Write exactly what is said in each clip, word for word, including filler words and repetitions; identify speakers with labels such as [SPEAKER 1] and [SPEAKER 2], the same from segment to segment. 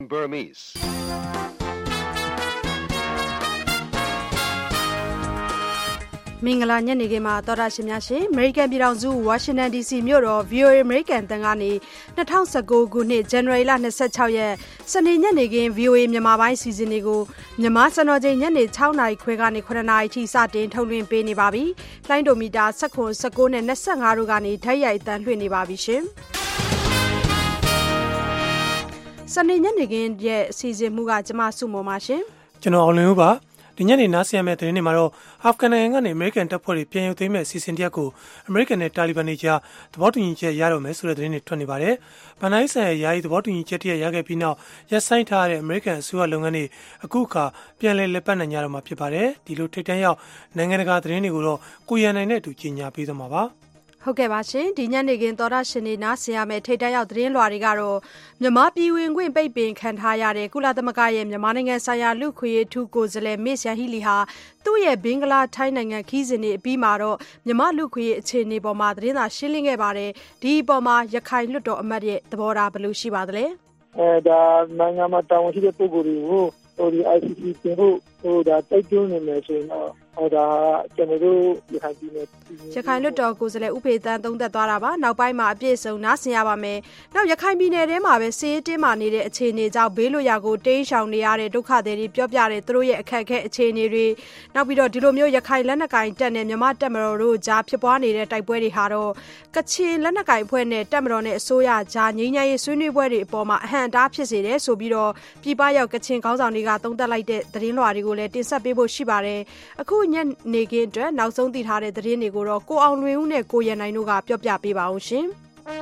[SPEAKER 1] Burmese.
[SPEAKER 2] မင်္ဂလာညနေခင်းမှာတော်ရရှိများရှင်အမေရိကန်ပြည်ထောင်စုဝါရှင်တန် ဒီ စီ မြို့တော် ဗီ အို အေ အမေရိကန်တန်ကနေ၂၀၁၉ခုနှစ်ဇန်နဝါရီလ၂၆ရက်စနေညနေခင်း ဗီ အို အေ မြန်မာပိုင်းစီစဉ်တွေကိုမြန်မာစံတော်ချိန်ညနေ၆နာရီခွဲကနေ၇နာရီထိစတင်ထုတ်လွှင့်ပေးနေပါပြီ။လိုင်းဒိုမီတာ၁၇ ၁၉နဲ့၂၅တို့ကနေဓာတ်ရိုက်အသံလွှင့်နေပါပြီရှင်။စနေညနေခင်းရဲ့အစီအစဉ်မှုကကျမစုမော်ပါရှင်
[SPEAKER 3] ။ကျွန်တော်အောင်လင်းဦးပါဒီညနေနားဆင်ရမယ့်သတင်းတွေမှာတော့အာဖဂန်နိုင်ငံကနေအမေရိကန်တပ်ဖွဲ့တွေပြန်ရုပ်သိမ်းမဲ့အစီအစဉ်တရက်ကိုအမေရိကန်နဲ့တာလီဘန်တွေကြားသဘောတူညီချက်ရတော့မယ်ဆိုတဲ့သတင်းတွေထွက်နေပါတယ်။ဗန်နိုင်းဆန်ရဲ့ယာယီသဘောတူညီချက်တရက်ရခဲ့ပြီးနောက်ရပ်ဆိုင်းထားတဲ့အမေရိကန်အစိုးရလုပ်ငန်းတွေအခုအခါပြန်လည်လက်ပတ်နိုင်ကြတော့မှာဖြစ်ပါတယ်။ဒီလိုထိပ်တန်းရောက်နိုင်ငံတကာသတင်းတွေကိုတော့ကိုရန်နိုင်နဲ့အတူကြီးညာပေးသွားမှာပါ။
[SPEAKER 2] ဟုတ်ကဲ့ပါရှင်ဒီညနေခင်းသောရရှင်နေနားဆင်ရမယ့်ထိတ်တန့်ရောက်သတင်းလွှာတွေကတော့မြန်မာပြည်ဝင်ခွင့်ပိတ်ပင်ခံထားရတဲ့ကုလသမဂ္ဂရဲ့မြန်မာနိုင်ငံဆိုင်ရာလူ့ခွင့်ရေးထူးကိုယ်စားလှယ်မစ်ယန်ဟီလီဟာသူ့ရဲ့ဘင်္ဂလားထိုင်းနိုင်ငံခီးစဉ်တွေအပြီးမှာတော့မြန်မာလူ့ခွင့်ရေးအခြေအနေပေါ်မှာသတင်းသာရှင်းလင်းခဲ့ပါတယ်ဒီအပေါ်မှာရခိုင်လွှတ်တော်အမတ်ရဲ့သဘောထားဘယ်လိုရှိပါသလဲ
[SPEAKER 4] အဲဒါနိုင်ငံမှာတာဝန်ရှိတဲ့ပုဂ္ဂိုလ်တွေကိုဟိုဒီ အိုင် စီ စီ တင်ဖို့ဟိုဒါတိုက်တွန်းနေမယ်ဆိုရင်တော့ဟောဒါကျွန်တော်တို့ရခိုင်ပြည်နယ်
[SPEAKER 2] ရခိုင်လွှတ်တော်ကိုယ်စားလှယ်ဥပေတန်းသုံးသက်သွားတာပါနောက်ပိုင်းမှာအပြည့်စုံနားဆင်ရပါမယ်နောက်ရခိုင်ပြည်နယ်ထဲမှာပဲစီးတင်းမာနေတဲ့အခြေအနေကြောင့်ဘေးလွတ်ရာကိုတိမ်းရှောင်နေရတဲ့ဒုက္ခသည်တွေပြောပြတဲ့သူတို့ရဲ့အခက်အခဲအခြေအနေတွေနောက်ပြီးတော့ဒီလိုမျိုးရခိုင်လက်နက်ကင်တပ်နဲ့မြန်မာတပ်မတော်တို့ကြားဖြစ်ပွားနေတဲ့တိုက်ပွဲတွေဟာတော့ကချင်လက်နက်ကင်အဖွဲ့နဲ့တပ်မတော်နဲ့အစိုးရကြားငြိမ်းချမ်းရေးဆွေးနွေးပွဲတွေအပေါ်မှာအဟန့်အတားဖြစ်စေတယ်ဆိုပြီးတော့ပြည်ပရောက်ကချင်ခေါင်းဆောင်တွေကသုံးသပ်လိုက်တဲ့သတင်းလွှာတွေကိုလည်းတင်ဆက်ပေးဖို့ရှိပါတယ်အခုညနေခင်းအတွက်နောက်ဆုံးသိထားတဲ့သတင်းတွေကိုတော့ကိုအောင်လွင်ဦးနဲ့ကိုရန်နိုင်တို့ကပြောပြပေးပါအောင်ရှင်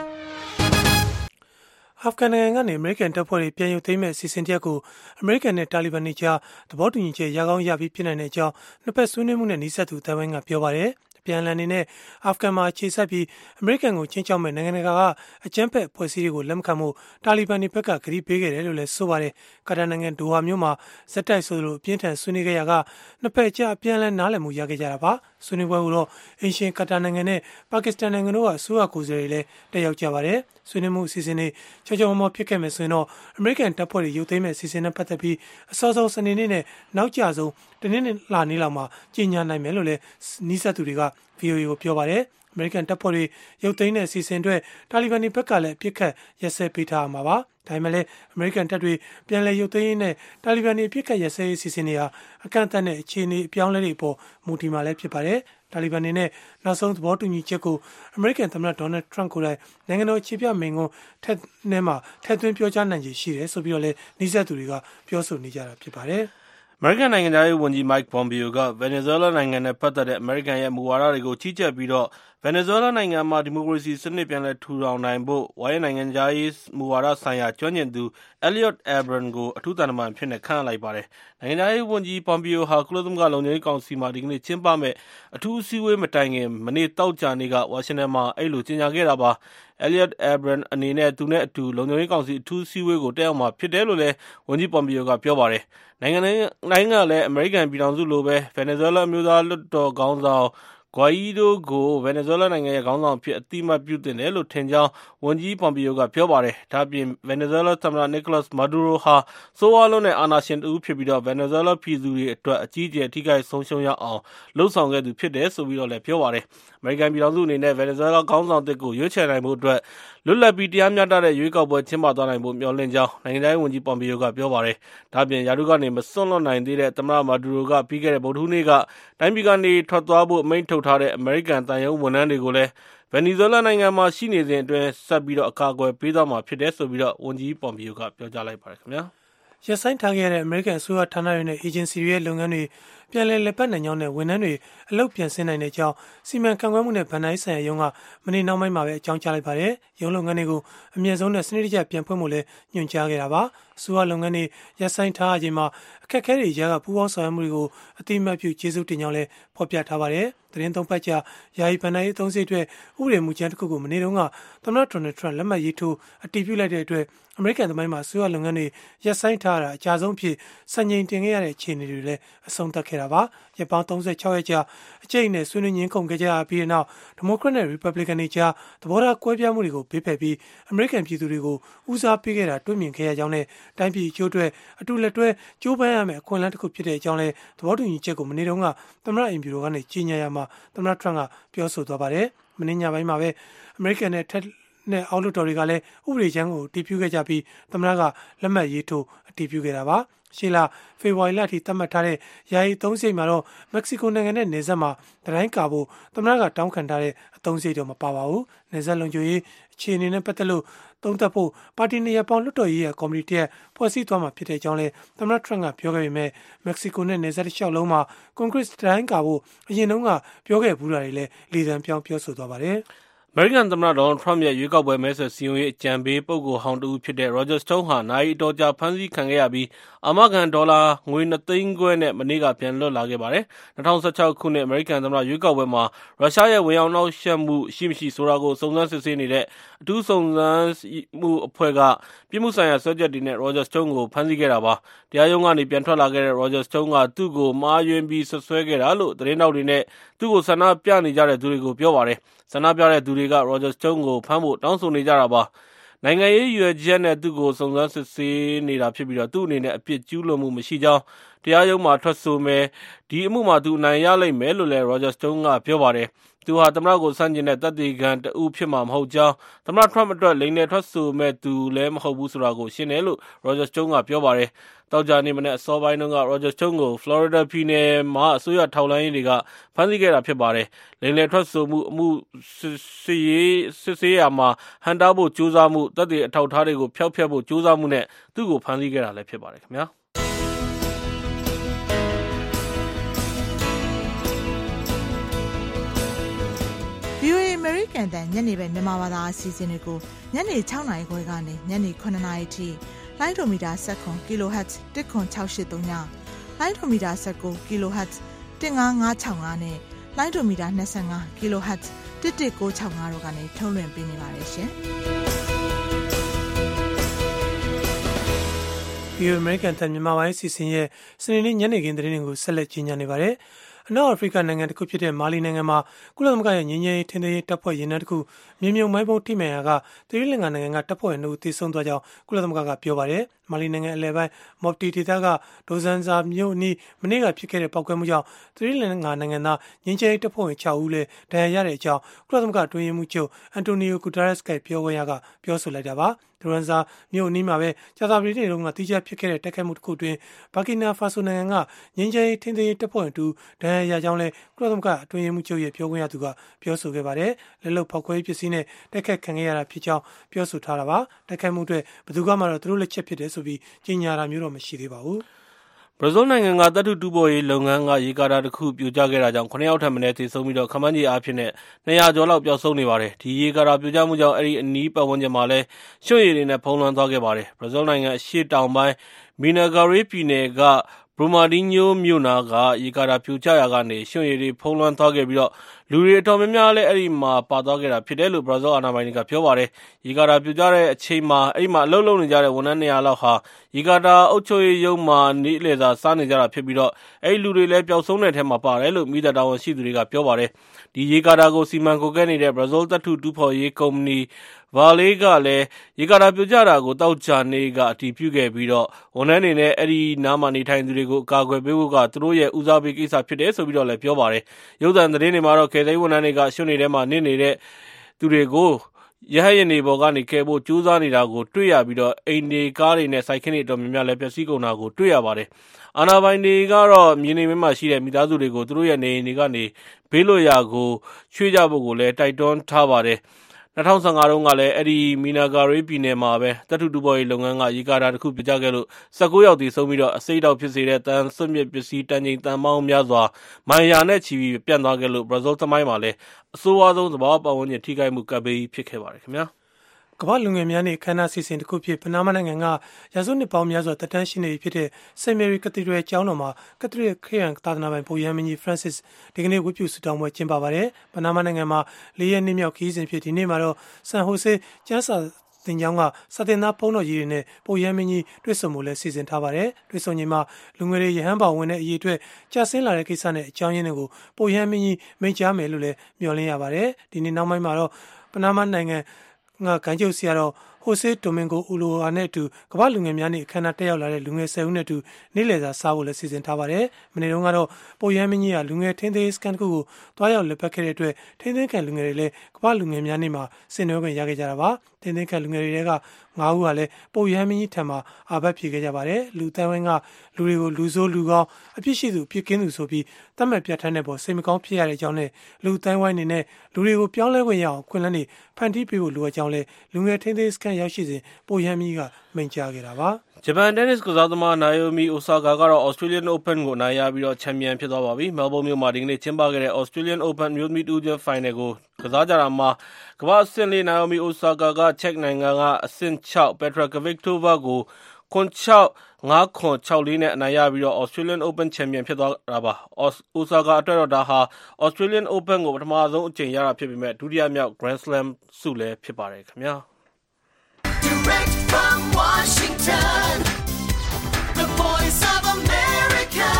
[SPEAKER 3] ။အာဖဂန်နိုင်ငံကနေအမေရိကန်တပ်ဖွဲ့တွေပြန်ရုပ်သိမ်းမဲ့အစီအစဉ်တရက်ကိုအမေရိကန်နဲ့တာလီဘန်တွေကြားသဘောတူညီချက်ရကောင်းရပြီးဖြစ်နိုင်တဲ့အကြောင်းနှစ်ဖက်ဆွေးနွေးမှုနဲ့နှိစက်သူတိုင်ဝမ်ကပြောပါတယ်။ပြန်လည်အနေနဲ့အာဖဂန်မှာခြေဆက်ပြီးအမေရိကန်ကိုချင်းချောက်မဲ့နိုင်ငံတကာကအကြမ်းဖက်ဖွဲ့စည်းတွေကိုလက်မခံမှုတာလီဘန်တွေဘက်ကကတိပေးခဲ့တယ်လို့လည်းဆိုပါတယ်။ကာတာနိုင်ငံဒိုဟာမြို့မှာဇက်တိုက်ဆိုလိုအပြင်းထန်ဆွေးနွေးခဲ့ရကနှစ်ဖက်ကြားပြန်လည်နားလည်မှုရခဲ့ကြတာပါ။ဆွေးနွေးပွဲကိုတော့အင်ရှင်ကာတာနိုင်ငံနဲ့ပါကစ္စတန်နိုင်ငံတို့ကအစိုးရကိုယ်စားလှယ်တွေလည်းတက်ရောက်ကြပါတယ်။ဆွေးနွေးမှုအစီအစဉ်တွေချောချောမောမောဖြစ်ခဲ့မယ်ဆိုရင်တော့အမေရိကန်တပ်ဖွဲ့တွေရုပ်သိမ်းမဲ့အစီအစဉ်နဲ့ပတ်သက်ပြီးအစောဆုံးစနေနေ့နဲ့နောက်ကျဆုံးတနင်္လာနေ့လောက်မှာကြေညာနိုင်မယ်လို့လည်းနီးစပ်သူတွေက ဗီ အို အေ ကိုပြောပါတယ်။အမေရိကန်တပ်ဖွဲ့တွေရုပ်သိမ်းတဲ့အစီအစဉ်အတွက်တာလီဘန်တွေဘက်ကလည်းအပြစ်ခတ်ရက်စဲပေးထားမှာပါ။ဒါပေမဲ့လည်းအမေရိကန်တပ်တွေပြန်လည်ရုပ်သိမ်းရင်းနဲ့တာလီဘန်တွေအပြစ်ခတ်ရက်စဲရေးအစီအစဉ်တွေဟာအကန့်အသတ်နဲ့အခြေအနေအပြောင်းလဲတွေပေါ်မူတည်မှာလည်းဖြစ်ပါတယ်။တာလီဘန်တွေနဲ့နောက်ဆုံးသဘောတူညီချက်ကိုအမေရိကန်သမ္မတဒေါ်နယ်ထရန့်ကိုယ်တိုင်နိုင်ငံတော်အခြေပြမိန့်ခွန်းထက်ထဲမှာထည့်သွင်းပြောကြားနိုင်ခြေရှိတယ်ဆိုပြီးတော့လည်းနှိစက်သူတွေကပြောဆိုနေကြတာဖြစ်ပါတယ်။
[SPEAKER 5] အမေရိကန်နိုင်ငံသားရေးဝန်ကြီး Mike Pompeo ကဗင်နီဇွဲလားနိုင်ငံနဲ့ပတ်သက်တဲ့အမေရိကန်ရဲ့မူဝါဒတွေကိုကြီးကြပ်ပြီးတော့ဗင်နီဇွဲလားနိုင်ငံမှာဒီမိုကရေစီစနစ်ပြန်လည်ထူထောင်နိုင်ဖို့ဝါရင့်နိုင်ငံသားရေးမူဝါဒဆိုင်ရာကျွမ်းကျင်သူ Elliot Abrams ကိုအထူးသံတမန်ဖြစ်နေခန့်လိုက်ပါတယ်။နိုင်ငံသားရေးဝန်ကြီး Pompeo ဟာကုလသမဂ္ဂလုံခြုံရေးကောင်စီမှာဒီကနေ့ကျင်းပမဲ့အထူးအစည်းအဝေးမတိုင်ခင်မနေ့တောက်ကြနေ့ကဝါရှင်တန်မှာအဲ့လိုကြေညာခဲ့တာပါ။ Elliot Abrams အနေနဲ့သူနဲ့အတူလုံခြုံရေးကောင်စီအထူးအစည်းအဝေးကိုတက်ရောက်မှာဖြစ်တယ်လို့လည်းဝန်ကြီး Pompeo ကပြောပါတယ်။နိုင်ငံနိုင်ငံလည်းအမေရိကန်ပြည်ထောင်စုလိုပဲဗင်နီဇွဲလားမျိုးသားလွှတ်တော်ခေါင်းဆောင်ဂွိုင်ဒိုကိုဗင်နီဇွဲလားနိုင်ငံရဲ့ခေါင်းဆောင်ဖြစ်အတိအမှတ်ပြုတင်တယ်လို့ထင်ကြောင်းဝန်ကြီး Pompeo ကပြောပါတယ်။ဒါ့အပြင်ဗင်နီဇွဲလားသမ္မတ Nicolas Maduro ဟာဆိုးဝါးလုံးတဲ့အာဏာရှင်တဦးဖြစ်ပြီးတော့ဗင်နီဇွဲလားပြည်သူတွေအတွက်အကြီးအကျယ်ထိခိုက်ဆုံးရှုံးရအောင်လှုံ့ဆော်ခဲ့သူဖြစ်တယ်ဆိုပြီးတော့လည်းပြောပါတယ်။အမေရိကန်ပြည်ထောင်စုအနေနဲ့ဗင်နီဇွဲလားခေါင်းဆောင်တစ်ကိုရွေးချယ်နိုင်ဖို့အတွက်လွတ်လပ်ပြီးတရားမျှတတဲ့ရွေးကောက်ပွဲကျင်းပသွားနိုင်ဖို့မျှော်လင့်ကြောင်းနိုင်ငံသားရေးဝန်ကြီး Pompeo ကပြောပါတယ်။ဒါ့အပြင်ယာတုကနေမစွန့်လွတ်နိုင်သေးတဲ့သမ္မတ Maduro ကပြီးခဲ့တဲ့ဗုဒ္ဓဟူးနေ့ကတိုင်းပြည်ကနေထွက်သွားဖို့အမိန့်ထုတ်ထားတဲ့အမေရိကန်တန်ယုံဝန်ထမ်းတွေကိုလည်းဗင်နီဇွဲလားနိုင်ငံမှာရှိနေစဉ်အတွင်းဆက်ပြီးတော့အကာအကွယ်ပေးသွားမှာဖြစ်တယ်ဆိုပြီးတော့ဝန်ကြီး Pompeo ကပြောကြားလိုက်ပါတယ်ခင်ဗျာ
[SPEAKER 3] ။ရပ်ဆိုင်းထားခဲ့တဲ့အမေရိကန်အစိုးရဌာနတွေနဲ့အေဂျင်စီတွေရဲ့လုပ်ငန်းတွေပြန်လည်လက်ပတ်နိုင်ကြောင်းနဲ့ဝန်ထမ်းတွေအလုပ်ပြန်ဆင်းနိုင်တဲ့အကြောင်းစီမံခန့်ခွဲမှုနဲ့ဗန်နိုင်းဆိုင်ရာရုံးကမနေ့နောက်ပိုင်းမှာပဲအကြောင်းကြားလိုက်ပါတယ်။ရုံးလုပ်ငန်းတွေကိုအမြင့်ဆုံးနဲ့စနစ်တကျပြန်ဖွင့်ဖို့လည်းညွှန်ကြားခဲ့တာပါ။အစိုးရလုပ်ငန်းတွေရပ်ဆိုင်းထားခြင်းမှာအခက်အခဲတွေကြားကပူးပေါင်းဆောင်ရွက်မှုတွေကိုအတိအမှတ်ပြုကျေးဇူးတင်ကြောင်းလည်းဖော်ပြထားပါတယ်။သတင်းသုံးပတ်ကြာယာယီဗန်နိုင်းအသုံးစရိတ်အတွက်ဥပဒေမူကြမ်းတစ်ခုကိုမနေ့တုန်းကသမ္မတဒေါ်နယ်ထရန့်လက်မှတ်ရေးထိုးအတည်ပြုလိုက်တဲ့အတွက်အမေရိကန်သမိုင်းမှာအစိုးရလုပ်ငန်းတွေရပ်ဆိုင်းထားတာအကြဆုံးဖြစ်စံချိန်တင်ခဲ့ရတဲ့အခြေအနေတွေလည်းအဆုံးသတ်ခဲ့ခဲ့တာပါ။ရက်ပေါင်းသုံးဆယ်ခြောက်ရက်ကြာအကျိတ်နဲ့ဆွေးနွေးညှင်းခုန်ခဲ့ကြပြီးနောက်ဒီမိုကရက်နဲ့ရီပတ်ဘလစ်ကန်တွေကြားသဘောထားကွဲပြားမှုတွေကိုဘေးဖယ်ပြီးအမေရိကန်ပြည်သူတွေကိုဦးစားပေးခဲ့တာတွေ့မြင်ခဲ့ရကြောင်းနဲ့တိုင်းပြည်အကျိုးအတွက်အတူလက်တွဲကြိုးပမ်းရမယ့်အခွင့်အလမ်းတစ်ခုဖြစ်တဲ့အကြောင်းလည်းသဘောတူညီချက်ကိုမနေ့တုန်းကသမ္မတအိမ်ဖြူတော်ကနေကြေညာရမှာသမ္မတထရန့်ကပြောဆိုသွားပါတယ်။မနေ့ညပိုင်းမှာပဲအမေရိကန်နဲ့ထက်နဲ့အောက်လွှတ်တော်တွေကလည်းဥပဒေချမ်းကိုအတည်ပြုခဲ့ကြပြီးသမ္မတကလက်မှတ်ရေးထိုးအတည်ပြုခဲ့တာပါ။ရှေ့လဖေဖော်ဝါရီလအထိသတ်မှတ်ထားတဲ့ယာယီအသုံးစရိတ်မှာတော့မက္ကဆီကိုနိုင်ငံနဲ့နယ်စပ်မှာတိုင်းကာဖို့သမ္မတကတောင်းခံထားတဲ့အသုံးစရိတ်တော့မပါပါဘူး။နယ်စပ်လုံခြုံရေးအခြေအနေနဲ့ပတ်သက်လို့သုံးသပ်ဖို့ပါတီနေရာပေါင်းလွှတ်တော်ရေးရာကော်မတီတရက်ဖွဲ့စည်းသွားမှာဖြစ်တဲ့အကြောင်းလဲသမ္မတထရန့်ကပြောခဲ့ပေမဲ့မက္ကဆီကိုနဲ့နယ်စပ်တစ်လျှောက်လုံးမှာကွန်ကရစ်တိုင်းကာဖို့အရင်တုန်းကပြောခဲ့ဘူးတာတွေလည်းလေသံပြောင်းပြောဆိုသွားပါတယ်။
[SPEAKER 5] အမေရိကန်သမ္မတဒေါ်နယ်ထရန့်ရဲ့ရွေးကောက်ပွဲမဲဆွယ်စည်းရုံးရေးအကြံပေးပုဂ္ဂိုလ်ဟောင်းတဦးဖြစ်တဲ့ Roger Stone ဟာနာရီအတော်ကြာဖမ်းဆီးခံခဲ့ရပြီးအာမခံဒေါ်လာငွေနှစ်သိန်းခွဲနဲ့မနေ့ကပြန်လွတ်လာခဲ့ပါတယ်။၂၀၁၆ခုနှစ်အမေရိကန်သမ္မတရွေးကောက်ပွဲမှာရုရှားရဲ့ဝင်ရောက်နှောက်ယှက်မှုရှိမရှိဆိုတာကိုစုံစမ်းစစ်ဆေးနေတဲ့အထူးစုံစမ်းမှုအဖွဲ့ကပြစ်မှုဆိုင်ရာစွဲချက်တွေနဲ့ Roger Stone ကိုဖမ်းဆီးခဲ့တာပါ။တရားရုံးကနေပြန်ထွက်လာခဲ့တဲ့ Roger Stone ကသူ့ကိုမှားယွင်းပြီးဆွဆွဲခဲ့တာလို့သတင်းတောက်တွေနဲ့သူ့ကိုဆန္ဒပြနေကြတဲ့သူတွေကိုပြောပါတယ်။ဆန္ဒပြတဲ့သူတွေက Roger Stone ကိုဖမ်းဖို့တောင်းဆိုနေကြတာပါ။နိုင်ငံရေးရွယ်ချက်နဲ့သူ့ကိုစုံစမ်းစစ်ဆေးနေတာဖြစ်ပြီးတော့သူ့အနေနဲ့အပြစ်ကျူးလွန်မှုမရှိကြောင်းတရားရုံးမှာထွက်ဆိုမယ်ဒီအမှုမှာသူအနိုင်ရလိမ့်မယ်လို့လည်း Roger Stone ကပြောပါတယ်။သူဟာသမ္မတကိုဆန့်ကျင်တဲ့တပ်တွေခံတဦးဖြစ်မှာမဟုတ်ကြောင်းသမ္မတ Trump အတွက်လိမ်လည်ထွက်ဆိုမဲ့သူလည်းမဟုတ်ဘူးဆိုတာကိုရှင်းတယ်လို့ Roger Stone ကပြောပါတယ်။တောက်ကြနေ့မနေ့အစောပိုင်းတုန်းက Roger Stone ကို Florida ပြည်နယ်မှာအစိုးရထောက်လှမ်းရေးတွေကဖမ်းဆီးခဲ့တာဖြစ်ပါတယ်။လိမ်လည်ထွက်ဆိုမှုအမှုစစ်ရေးစစ်ဆေးရာမှာဟန်တားဖို့ကြိုးစားမှုတပ်တွေအထောက်အထားတွေကိုဖျောက်ဖျက်ဖို့ကြိုးစားမှုနဲ့သူ့ကိုဖမ်းဆီးခဲ့တာလည်းဖြစ်ပါတယ်ခင်ဗျာ။
[SPEAKER 1] ဗွီအိုအေ American တန်ညနေပဲမြန်မာဘာသာအစီအစဉ်တွေကိုညနေ၆နာရီခွဲကနေညနေ၇နာရီထိလိုင်းဒိုမီတာ၁၇ kHz တစ်ခွန်၆၈၃ညလိုင်းဒိုမီတာ၁၉ kHz တစ်၅၅၆၅နဲ့လိုင်းဒိုမီတာ၂၅ kHz တစ်၁၉၆၅တို့ကနေထုတ်လွှင့်ပေးနေပါတယ်ရှင်။
[SPEAKER 3] ဗွီအိုအေ American တန်မြန်မာပိုင်းအစီအစဉ်ရဲ့စနေနေ့ညနေခင်းသတင်းတွေကိုဆက်လက်ကြီးညာနေပါတယ်။အနောက်အာဖရိကနိုင်ငံတစ်ခုဖြစ်တဲ့မာလီနိုင်ငံမှာကုလသမဂ္ဂရဲ့ငြိမ်းချမ်းရေးထိန်းသိမ်းရေးတပ်ဖွဲ့ရင်နှန်းတစ်ခုမြေမြုံမိုင်းပုံထိမှန်ရာကသီရိလင်္ကာနိုင်ငံကတပ်ဖွဲ့ဝင်တို့သေဆုံးသွားကြောင်းကုလသမဂ္ဂကပြောပါတယ်။မာလီနိုင်ငံအလယ်ပိုင်းမော်ပတီဒေသကဒိုဇန်ဇာမြို့အနီးမနေ့ကဖြစ်ခဲ့တဲ့ပောက်ကွဲမှုကြောင့်သီရိလင်္ကာနိုင်ငံသားငြိမ်းချမ်းရေးတပ်ဖွဲ့ဝင်ခြောက်ဦးလည်းဒဏ်ရာရတဲ့အကြောင်းကုလသမဂ္ဂအတွင်းရေးမှူးချုပ်အန်တိုနီယိုဂူတာရက်စ်ကပြောခွင့်ရကပြောဆိုလိုက်တာပါ။ဒိုရန်ဇာမြို့အနီးမှာပဲကြာသပတေးနေ့တုန်းကတိကျဖြစ်ခဲ့တဲ့တိုက်ခိုက်မှုတစ်ခုအတွင်းဘာကီနာဖာဆိုနိုင်ငံကငြိမ်းချမ်းရေးထိန်းသိမ်းရေးတပ်ဖွဲ့ဝင်တူဒဏ်ရာရကြောင်းလည်းကုလသမဂ္ဂအတွင်းရေးမှူးချုပ်ရဲ့ပြောခွင့်ရသူကပြောဆိုခဲ့ပါတယ်။လက်လုံဖောက်ခွဲပစ္စည်းနဲ့တိုက်ခိုက်ခံခဲ့ရတာဖြစ်ကြောင်းပြောဆိုထားတာပါ။တိုက်ခိုက်မှုအတွက်ဘယ်သူကမှတော့သူတို့လက်ချက်ဖြစ်တယ်ဆိုပြီးကြေညာတာမျိုးတော့မရှိသေးပါဘူး။
[SPEAKER 5] ဘရာဇီးနိုင်ငံကသတ္တုတူးဖော်ရေးလုပ်ငန်းကရေကာတာတစ်ခုပြိုကျခဲ့တာကြောင့်ခုနှစ်ယောက်ထက်မနည်းသေဆုံးပြီးတော့ခန့်မှန်းခြေအားဖြင့်နှစ်ရာကျော်လောက်ပျောက်ဆုံးနေပါတယ်။ဒီရေကာတာပြိုကျမှုကြောင့်အဲ့ဒီအနီးပတ်ဝန်းကျင်မှာလည်းရွှံ့ရည်တွေနဲ့ဖုံးလွှမ်းသွားခဲ့ပါတယ်။ဘရာဇီးနိုင်ငံအရှေ့တောင်ပိုင်းမီနာဂါရေးပြည်နယ်ကဘရိုမာဒီညိုမြို့နာကရေကာတာပြိုကျရာကနေရွှံ့ရည်တွေဖုံးလွှမ်းသွားခဲ့ပြီးတော့လူတွေအတော်များများလည်းအဲ့ဒီမှာပါသွားခဲ့တာဖြစ်တယ်လို့ဘရာဇီးအာဏာပိုင်တွေကပြောပါတယ်။ရေကာတာပြိုကျတဲ့အချိန်မှာအဲ့ဒီမှာအလုပ်လုပ်နေကြတဲ့ဝန်ထမ်းနှစ်ရာလောက်ဟာရေကာတာအုပ်ချုပ်ရေးရုံးမှာနေ့လည်စာစားနေကြတာဖြစ်ပြီးတော့အဲ့ဒီလူတွေလည်းပျောက်ဆုံးတဲ့အထဲမှာပါတယ်လို့မိသားတာဝန်ရှိသူတွေကပြောပါတယ်။ဒီရေကာတာကိုစီမံကွပ်ကဲနေတဲ့ဘရာဇီးသတ္တုတူးဖော်ရေးကုမ္ပဏီဗာလေးကလည်းရေကာတာပြိုကျတာကိုတောက်ချနေကအတည်ပြုခဲ့ပြီးတော့ဝန်ထမ်းတွေနဲ့အဲ့ဒီနားမှာနေထိုင်သူတွေကိုအကာအကွယ်ပေးဖို့ကသူတို့ရဲ့ဦးစားပေးကိစ္စဖြစ်တယ်ဆိုပြီးတော့လည်းပြောပါတယ်။ရုပ်သံသတင်းတွေမှာတော့ကယ်ဆယ်ရေးဝန်ထမ်းတွေကရွှံ့တွေထဲမှာနေနေတဲ့သူတွေကိုရဟတ်ယာဉ်တွေပေါ်ကနေကယ်ဖို့ကြိုးစားနေတာကိုတွေ့ရပြီးတော့အိမ်တွေကားတွေနဲ့စိုက်ခင်းတွေအတော်များများလည်းပျက်စီးကုန်တာကိုတွေ့ရပါတယ်။အာဏာပိုင်တွေကတော့မြေနေမင်းမှာရှိတဲ့မိသားစုတွေကိုသူတို့ရဲ့နေအိမ်တွေကနေဘေးလွတ်ရာကိုရွှေ့ကြဖို့ကိုလည်းတိုက်တွန်းထားပါတယ်။၂၀၁၅တုန်းကလည်းအဲ့ဒီမီနာဂါရေးပြည်နယ်မှာပဲသတ္တုတူးဖော်ရေးလုပ်ငန်းကရေကာတာတစ်ခုပြိုကျခဲ့လို့၁၉ယောက်သေဆုံးပြီးတော့အစိတ်တောက်ဖြစ်စေတဲ့တန်ဆွတ်မြစ်ပစ္စည်းတန်ချိန်တန်ပေါင်းများစွာမိုင်ယာနဲ့ချီပြီးပြန့်သွားခဲ့လို့ဘရာဇီးသမိုင်းမှာလည်းအဆိုးဝါးဆုံးသဘာဝပတ်ဝန်းကျင်ထိခိုက်မှုကပ်ဘေးဖြစ်ခဲ့ပါတယ်ခင်ဗျာ။
[SPEAKER 3] ကမ္ဘာလူငယ်များနေ့အခမ်းအနားစီစဉ်တစ်ခုဖြစ်ပနားမားနိုင်ငံကရာစုနှစ်ပေါင်းများစွာတက်တန်းရှိနေပြီဖြစ်တဲ့ Saint Mary Cathedral ကျောင်းတော်မှာကက်သလစ်ခရစ်ယာန်သာသနာပိုင်ပုပ်ရဟန်းမင်းကြီး Francis ဒီကနေ့ဝတ်ပြုဆုတောင်းပွဲကျင်းပပါတယ်။ပနားမားနိုင်ငံမှာလေးရက်နေ့မြောက်ခရီးစဉ်ဖြစ်ဒီနေ့မှာတော့ San Jose ကျမ်းစာသင်ကျောင်းကစာသင်သားဘုန်းတော်ကြီးတွေနဲ့ပုပ်ရဟန်းမင်းကြီးတွေ့ဆုံမှုလည်းစီစဉ်ထားပါတယ်။တွေ့ဆုံချိန်မှာလူငယ်တွေရဟန်းဘောင်ဝင်တဲ့အရေးအတွက်ကြာဆင်းလာတဲ့ကိစ္စနဲ့အကြောင်းရင်းတွေကိုပုပ်ရဟန်းမင်းကြီးမိန့်ကြားမယ်လို့လည်းမျှော်လင့်ရပါတယ်။ဒီနေ့နောက်ပိုင်းမှာတော့ပနားမားနိုင်ငံငါကန်ကျုပ်ဆရာတော်ဟိုဆေဒိုမင်ဂိုအူလိုအာနဲ့အတူကမ္ဘာလူငယ်များနေ့အခမ်းအနားတက်ရောက်လာတဲ့လူငယ်ဆယ်ဦးနဲ့အတူနေ့လည်စာစားဖို့လည်းစီစဉ်ထားပါတယ်။မနေ့တုန်းကတော့ပုပ်ရဟန်းမင်းကြီးကလူငယ်ထင်းသေးစကန်တစ်ခုကိုတွားရောက်လက်ပတ်ခဲ့တဲ့အတွက်ထင်းသေးခံလူငယ်တွေလည်းကမ္ဘာလူငယ်များနေ့မှာဆင်နွှဲခွင့်ရခဲ့ကြတာပါ။ထင်းသေးခံလူငယ်တွေကငါးဦးကလည်းပုပ်ရဟန်းမင်းကြီးထံမှာအာဘတ်ဖြေခဲ့ကြပါတယ်။လူတန်းဝင်းကလူတွေကိုလူဆိုးလူကောင်းအပြစ်ရှိသူအပြစ်ကင်းသူဆိုပြီးတတ်မှတ်ပြဋ္ဌာန်းတဲ့ပေါ်စိတ်မကောင်းဖြစ်ရတဲ့အကြောင်းနဲ့လူတန်းဝိုင်းနေနဲ့လူတွေကိုပြောင်းလဲခွင့်ရအောင်ခွင့်လန်းနေဖန်တီးပေးဖို့လိုအပ်ကြောင်းလဲလူငယ်ထင်းသေးစကန်ရောက်ရှိစဉ်ပုပ်ရဟန်းမင်းကြီးကမိန့်ကြားခဲ့တာပါ။
[SPEAKER 5] ဂျပန်တင်းနစ်ကစားသမားနာယိုမီအိုဆာကာကတော့ Australian Open ကိုအနိုင်ရပြီးတော့ချန်ပီယံဖြစ်သွားပါပြီ။ မဲလ်ဘုန်းမြို့မှာဒီကနေ့ကျင်းပခဲ့တဲ့ Australian Open အမျိုးသမီးတဦးချင်းဖိုင်နယ်ကိုကစားကြတာမှာကမ္ဘာ့အဆင့်လေးနာယိုမီအိုဆာကာကချက်နိုင်ငံကအဆင့်ခြောက် Petra Kvitova ကို ခုနှစ်ခြောက် ငါးခု ခြောက် လေး နဲ့အနိုင်ရပြီးတော့ Australian Open ချန်ပီယံဖြစ်သွားတာပါ။ အိုဆာကာအတွက်တော့ဒါဟာ Australian Open ကိုပထမဆုံးအကြိမ်ရတာဖြစ်ပေမဲ့ဒုတိယမြောက် Grand Slam ဆုလည်းဖြစ်ပါတယ်ခင်ဗျာ။
[SPEAKER 6] Direct from Washington, the voice of America,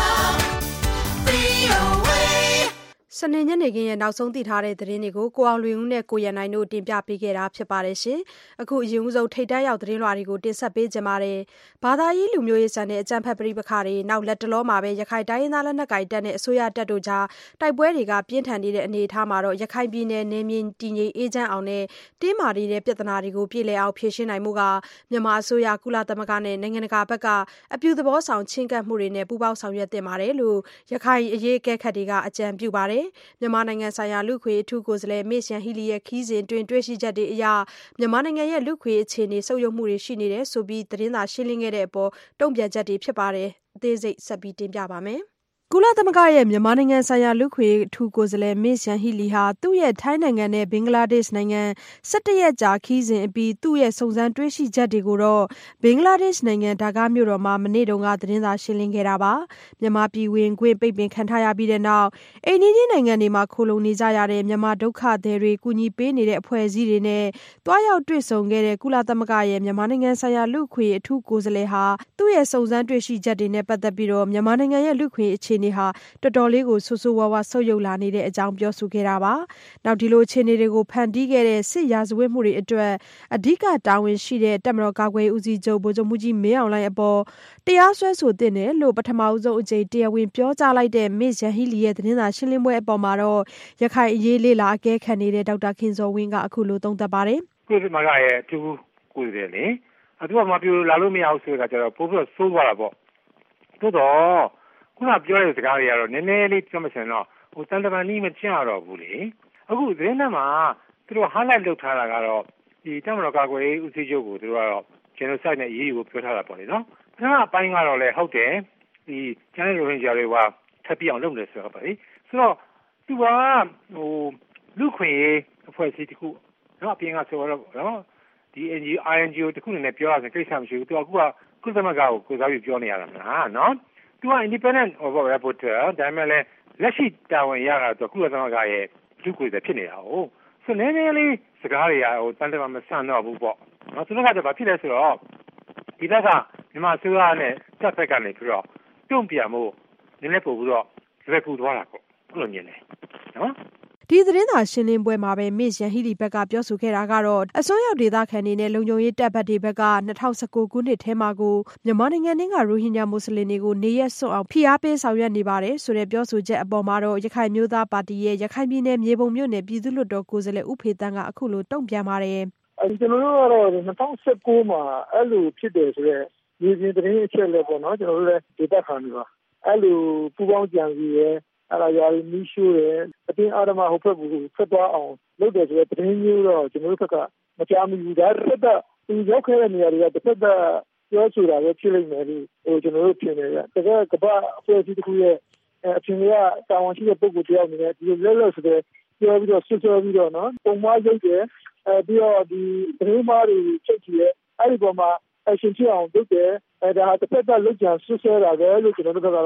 [SPEAKER 6] V O A.
[SPEAKER 2] စနေညနေခင်းရဲ့နောက်ဆုံးသိထားတဲ့သတင်းတွေကိုကိုအောင်လွင်ဦးနဲ့ကိုရန်နိုင်တို့တင်ပြပေးခဲ့တာဖြစ်ပါတယ်ရှင်။အခုအရင်ဦးဆုံးထိတ်တန့်ရောက်သတင်းလွှာတွေကိုတင်ဆက်ပေးကြပါမယ်။ဘာသာရေးလူမျိုးရေးဆန်တဲ့အကြမ်းဖက်ပဋိပက္ခတွေနောက်လက်တလောမှာပဲရခိုင်တိုင်းရင်းသားလက်နက်ကိုင်တပ်နဲ့အစိုးရတပ်တို့ကြားတိုက်ပွဲတွေကပြင်းထန်နေတဲ့အနေအထားမှာတော့ရခိုင်ပြည်နယ်နယ်မြေတည်ငြိမ်အေးချမ်းအောင်နဲ့တင်းမာနေတဲ့ပြဿနာတွေကိုပြည်လည်အောင်ဖြေရှင်းနိုင်မှုကမြန်မာအစိုးရကုလသမဂ္ဂနဲ့နိုင်ငံတကာဘက်ကအပြုသဘောဆောင်ချင်းကပ်မှုတွေနဲ့ပူးပေါင်းဆောင်ရွက်တင်ပါတယ်လို့ရခိုင်အရေးအကဲခတ်တွေကအကြံပြုပါတယ်။မြန်မာနိုင်ငံဆိုင်ရာလူ့အခွင့်အရေးအထူးကိုယ်စားလှယ်မစ်ယန်ဟီလီရဲ့ခီးစဉ်တွင်တွေ့ရှိချက်တွေအရမြန်မာနိုင်ငံရဲ့လူ့အခွင့်အရေးအခြေအနေဆုတ်ယုတ်မှုတွေရှိနေတယ်ဆိုပြီးသတင်းသာရှင်းလင်းခဲ့တဲ့အပေါ်တုံ့ပြန်ချက်တွေဖြစ်ပါတယ်။အသေးစိတ်ဆက်ပြီးတင်ပြပါမယ်။ကုလသမဂ္ဂရဲ့မြန်မာနိုင်ငံဆိုင်ရာလူ့အခွင့်အရေးအထူးကိုယ်စားလှယ်မစ်ယန်ဟီလီဟာသူ့ရဲ့ထိုင်းနိုင်ငံနဲ့ဘင်္ဂလားဒေ့ရှ်နိုင်ငံဆယ့်တစ်ရက်ကြာခီးစဉ်အပြီးသူ့ရဲ့စုံစမ်းတွေ့ရှိချက်တွေကိုတော့ဘင်္ဂလားဒေ့ရှ်နိုင်ငံဒါကာမြို့တော်မှာမနေ့တုန်းကသတင်းစာရှင်းလင်းခဲ့တာပါ။မြန်မာပြည်ဝင်ခွင့်ပိတ်ပင်ခံထားရပြီးတဲ့နောက်အိမ်နီးချင်းနိုင်ငံတွေမှာခိုလုံနေကြရတဲ့မြန်မာဒုက္ခသည်တွေကူညီပေးနေတဲ့အဖွဲ့အစည်းတွေနဲ့တွားရောက်တွေ့ဆုံခဲ့တဲ့ကုလသမဂ္ဂရဲ့မြန်မာနိုင်ငံဆိုင်ရာလူ့အခွင့်အရေးအထူးကိုယ်စားလှယ်ဟာသူ့ရဲ့စုံစမ်းတွေ့ရှိချက်တွေနဲ့ပတ်သက်ပြီးတော့မြန်မာနိုင်ငံရဲ့လူ့အခွင့်အရေးအခြေအနေဟာတော်တော်လေးကိုဆိုးဆိုးဝါးဝါဆုတ်ယုတ်လာနေတဲ့အကြောင်းပြောဆိုခဲ့တာပါ။နောက်ဒီလိုအခြေအနေတွေကိုဖန်တီးခဲ့တဲ့စစ်ရာဇဝတ်မှုတွေအတွက်အဓိကတာဝန်ရှိတဲ့တပ်မတော်ကာကွယ်ရေးဦးစီးချုပ်ဗိုလ်ချုပ်မှူးကြီးမင်းအောင်လှိုင်အပေါ်တရားစွဲဆိုသင့်တယ်လို့ပထမဆုံးအကြိမ်တရားဝင်ပြောကြားလိုက်တဲ့မစ်ယန်ဟီလီရဲ့သတင်းစာရှင်းလင်းပွဲအပေါ်မှာတော့ရခိုင်အရေးလေ့လာအကဲခတ်နေတဲ့ဒေါက်တာခင်ဇော်ဝင်းကအခုလိုသုံးသပ်ပါတယ်
[SPEAKER 7] ။ကုလသမဂ္ဂရဲ့အထူးကိုယ်စားလှယ်လေအတူမှပြောလာလို့မရဘူးဆိုတာကျတော့ပို့ပြီးဆိုးသွားတာပေါ့။သို့တော့ခုနပြောတဲ့စကားတွေကတော့နည်းနည်းလေးပြောမှဆိုရင်တော့ဟိုတန်တမာနီးမကျတော့ဘူးလေအခုသတင်းထဲမှာသူတို့ highlight လုပ်ထားတာကတော့ဒီတမန်တော်ကာကွယ်ရေးဦးစီးချုပ်ကိုသူတို့ကတော့ genocide နဲ့ရေးယူကိုပြောထားတာပေါ့လေနော်ပထမအပိုင်းကတော့လည်းဟုတ်တယ်ဒီကျန်တဲ့ရိုဟင်ဂျာတွေကထပ်ပြီးအောင်လုပ်နေဆိုတော့ပါလေဆိုတော့သူကဟိုလူခွင့်ရေးအဖွဲ့အစည်းတစ်ခုနော်အပြင်ကဆိုတော့နော်ဒီ N G O I N G O တခုနဲ့ပြောရရင်ကိစ္စမရှိဘူးသူကအခုကကုလသမဂ္ဂကိုကိုယ်စားပြုပြောနေရတာမလားနော်သူက independent reporter ဒါပေမဲ့လည်းလက်ရှိတာဝန်ရတာတော့ကုလသမဂ္ဂရဲ့လူကိုယ်စားဖြစ်နေတာဟုတ်ဆိုနည်းနည်းလေးစကားတွေကဟိုတန်တမာမဆန်တော့ဘူးပေါ့နော်သူတို့ကတော့ဘာဖြစ်လဲဆိုတော့ဒီဘက်ကမြန်မာအစိုးရနဲ့တပ်ဖက်ကနေပြီးတော့တုံ့ပြန်မှုနည်းနည်းပို့ပြီးတော့လွယ်ကူသွားတာပေါ့ဘယ်လိုမြင်လဲနော်
[SPEAKER 2] ဒီသတင်းစာရှင်းလင်းပွဲမှာပဲမစ်ယန်ဟီလီဘက်ကပြောဆိုခဲ့တာကတော့အစိုးရဒေသခံတွေနဲ့လုံခြုံရေးတပ်ဘက်တွေဘက်က၂၀၁၉ခုနှစ်ထဲမှာကိုမြန်မာနိုင်ငံကရိုဟင်ဂျာမွတ်စလင်တွေကိုနေရက်စွန့်အောင်ဖိအားပေးဆောင်ရွက်နေပါတယ်ဆိုတဲ့ပြောဆိုချက်အပေါ်မှာတော့ရခိုင်မျိုးသားပါတီရဲ့ရခိုင်ပြည်နယ်မြေပုံမြို့နယ်ပြည်သူ့လွှတ်တော်ကိုယ်စားလှယ်ဦးဖေသန်းကအခုလိုတုံ့ပြန်ပါတယ်
[SPEAKER 4] အဲကျွန်တော်တို့ကတော့၂၀၁၉မှာအဲ့လိုဖြစ်တယ်ဆိုတော့ဒီဒီသတင်းအချက်လက်ပေါ့နော်ကျွန်တော်တို့လည်းဒေသခံတွေပါအဲ့လိုပူပေါင်းကြံစီရဲအဲ့ဒါရာမီရှိုးတယ်အတင်းအာရမဟိုဘက်ကိုဆက်သွားအောင်လုပ်တယ်ဆိုတော့သတင်းမျိုးတော့ကျွန်တော်တို့ဘက်ကမကြားမိဘူးဒါတစ်ဖက်ကဒီရောက်ခဲ့တဲ့နေရာတွေကတစ်ဖက်ကပြောဆိုတာပဲဖြစ်လိမ့်မယ်လို့ဟိုကျွန်တော်တို့ထင်တယ်ကတကယ်ကမ္ဘာအဖွဲ့အစည်းတစ်ခုရဲ့အပြင်ကတာဝန်ရှိတဲ့ပုဂ္ဂိုလ်တယောက်အနေနဲ့ဒီလိုလက်လက်ဆိုတဲ့ပြောပြီးတော့ဆွဆွပြီးတော့နော်ပုံမှန်ရုပ်တယ်အဲပြီးတော့ဒီသတင်းမားတွေချက်ကြည့်ရဲအဲ့ဒီပေါ်မှာအရှင်ဖြစ်အောင်လုပ်တယ်အဲဒါတစ်ဖက်ကလုတ်ကြံဆွဆွတာပဲလို့ကျွန်တော်တို့ကတော့ဟ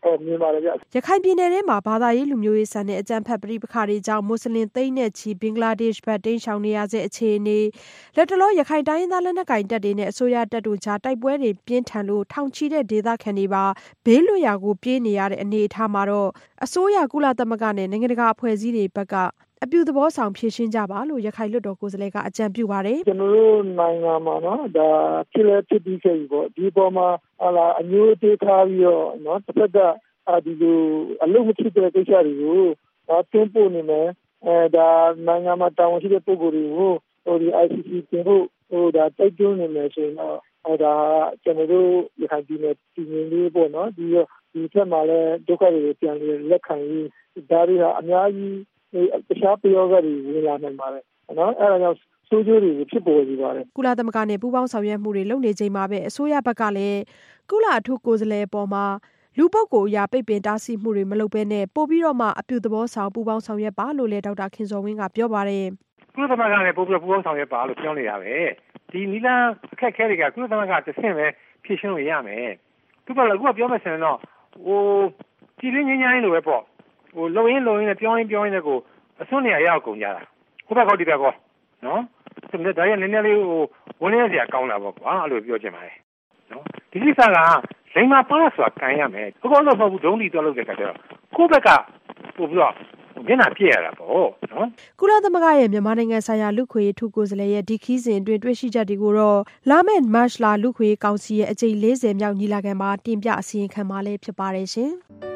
[SPEAKER 4] ဟုတ်မြင်ပါတယ်ဗျ
[SPEAKER 2] ရခိုင်ပြည်နယ်ထဲမှာဘာသာရေးလူမျိုးရေးဆန်တဲ့အကြမ်းဖက်ပဋိပက္ခတွေကြောင့်မွတ်စလင်သိန်းနဲ့ချီဘင်္ဂလားဒေ့ရှ်ဘက်တိမ်းရှောင်နေရတဲ့အခြေအနေလက်တလောရခိုင်တိုင်းရင်းသားလက်နက်ကိုင်တပ်တွေနဲ့အစိုးရတပ်တို့ကြားတိုက်ပွဲတွေပြင်းထန်လို့ထောင်ချီတဲ့ဒေသခံတွေပါဘေးလွတ်ရာကိုပြေးနေရတဲ့အနေအထားမှာတော့အစိုးရကုလသမဂ္ဂနဲ့နိုင်ငံတကာအဖွဲ့အစည်းတွေဘက်ကအပြုသဘောဆောင်ဖြည့်ရှင်းကြပါလို့ရခိုင်လွှတ်တော်ကိုယ်စားလှယ်ကအကြံပြုပါတယ်
[SPEAKER 4] ကျွန်တော်တို့နိုင်ငံမှာနော်ဒါဖြစ်လဲဖြစ်ပြီးခဲ့ပြီပေါ့ဒီပေါ်မှာဟာလာအမျိုးအသေးထားပြီးတော့နော်တစ်ဖက်ကဒီလိုအလုံးမဖြစ်တဲ့ကိစ္စတွေကိုဒါတွန်းပို့နေမယ်အဲဒါနိုင်ငံမှာတာဝန်ရှိတဲ့ပုဂ္ဂိုလ်တွေကိုဟိုဒီ I C C တင်ဖို့ဟိုဒါတိုက်တွန်းနေမယ်ဆိုရင်တော့အဲဒါကျွန်တော်တို့ရခိုင်ပြည်နယ်ပြည်နယ်လေးပေါ့နော်ဒီဒီထက်မှလည်းဒုက္ခတွေကိုပြန်လည်လက်ခံရေးဒါတွေဟာအများကြီးတခြားပြောကတွေဝင်လာနိုင်ပါတယ်နော်အဲဒါကြောင့်ဆိုးကျိုးတွေဖြစ်ပေါ်နေပါတယ်
[SPEAKER 2] ကုလသမဂ္ဂနဲ့ပူးပေါင်းဆောင်ရွက်မှုတွေလုပ်နေချိန်မှာပဲအစိုးရဘက်ကလည်းကုလအထူးကိုယ်စားလှယ်ပေါ်မှာလူပုဂ္ဂိုလ်အရာပိတ်ပင်တားဆီးမှုတွေမလုပ်ဘဲနဲ့ပို့ပြီးတော့မှအပြုသဘောဆောင်ပူးပေါင်းဆောင်ရွက်ပါလို့လည်းဒေါက်တာခင်စောဝင်းကပြောပါတယ်
[SPEAKER 7] ကုလသမဂ္ဂနဲ့ပို့ပြီးပူးပေါင်းဆောင်ရွက်ပါလို့ပြောနေတာပဲဒီနီလာအခက်အခဲတွေကကုလသမဂ္ဂတစ်ဆင့်ပဲဖြည့်ရှင်းလို့ရမယ်သူကလည်းအခုပြောမယ်ဆိုရင်တော့ဟိုပြည်ရင်းငင်းငင်းလိုပဲပေါ့ဟိုလုံရင်းလုံရင်းနဲ့ပြောရင်းပြောရင်းနဲ့ကိုအစွန်းနေရရောက်ကုန်ကြတာခုဘက်ကောဒီဘက်ကောနော်ဒါဒါရနည်းနည်းလေးဟိုဝင်နေစရာကောင်းတာပေါ့ကွာအဲ့လိုပြောချင်ပါတယ်နော်ဒီကိစ္စကလိမ္မာပါလားဆိုတာကန်ရမယ်ဘကောလို့မဟုတ်ဘူးဒုံးလီတော့လုပ်တဲ့ခါကျတော့ကိုယ့်ဘက်ကပို့ပြီးတော့မျက်နှာပြည့်ရတာပေါ့နော်
[SPEAKER 2] ကုလသမဂ္ဂရဲ့မြန်မာနိုင်ငံဆိုင်ရာလူခွေထူကိုယ်စားလှယ်ရဲ့ဒီခီးစဉ်အတွင်းတွေ့ရှိချက်တွေကိုတော့လာမယ့်မတ်လလူခွေကောင်စီရဲ့အကြိမ်၄၀မြောက်ညီလာခံမှာတင်ပြအစီရင်ခံမှာလည်းဖြစ်ပါတယ်ရှင်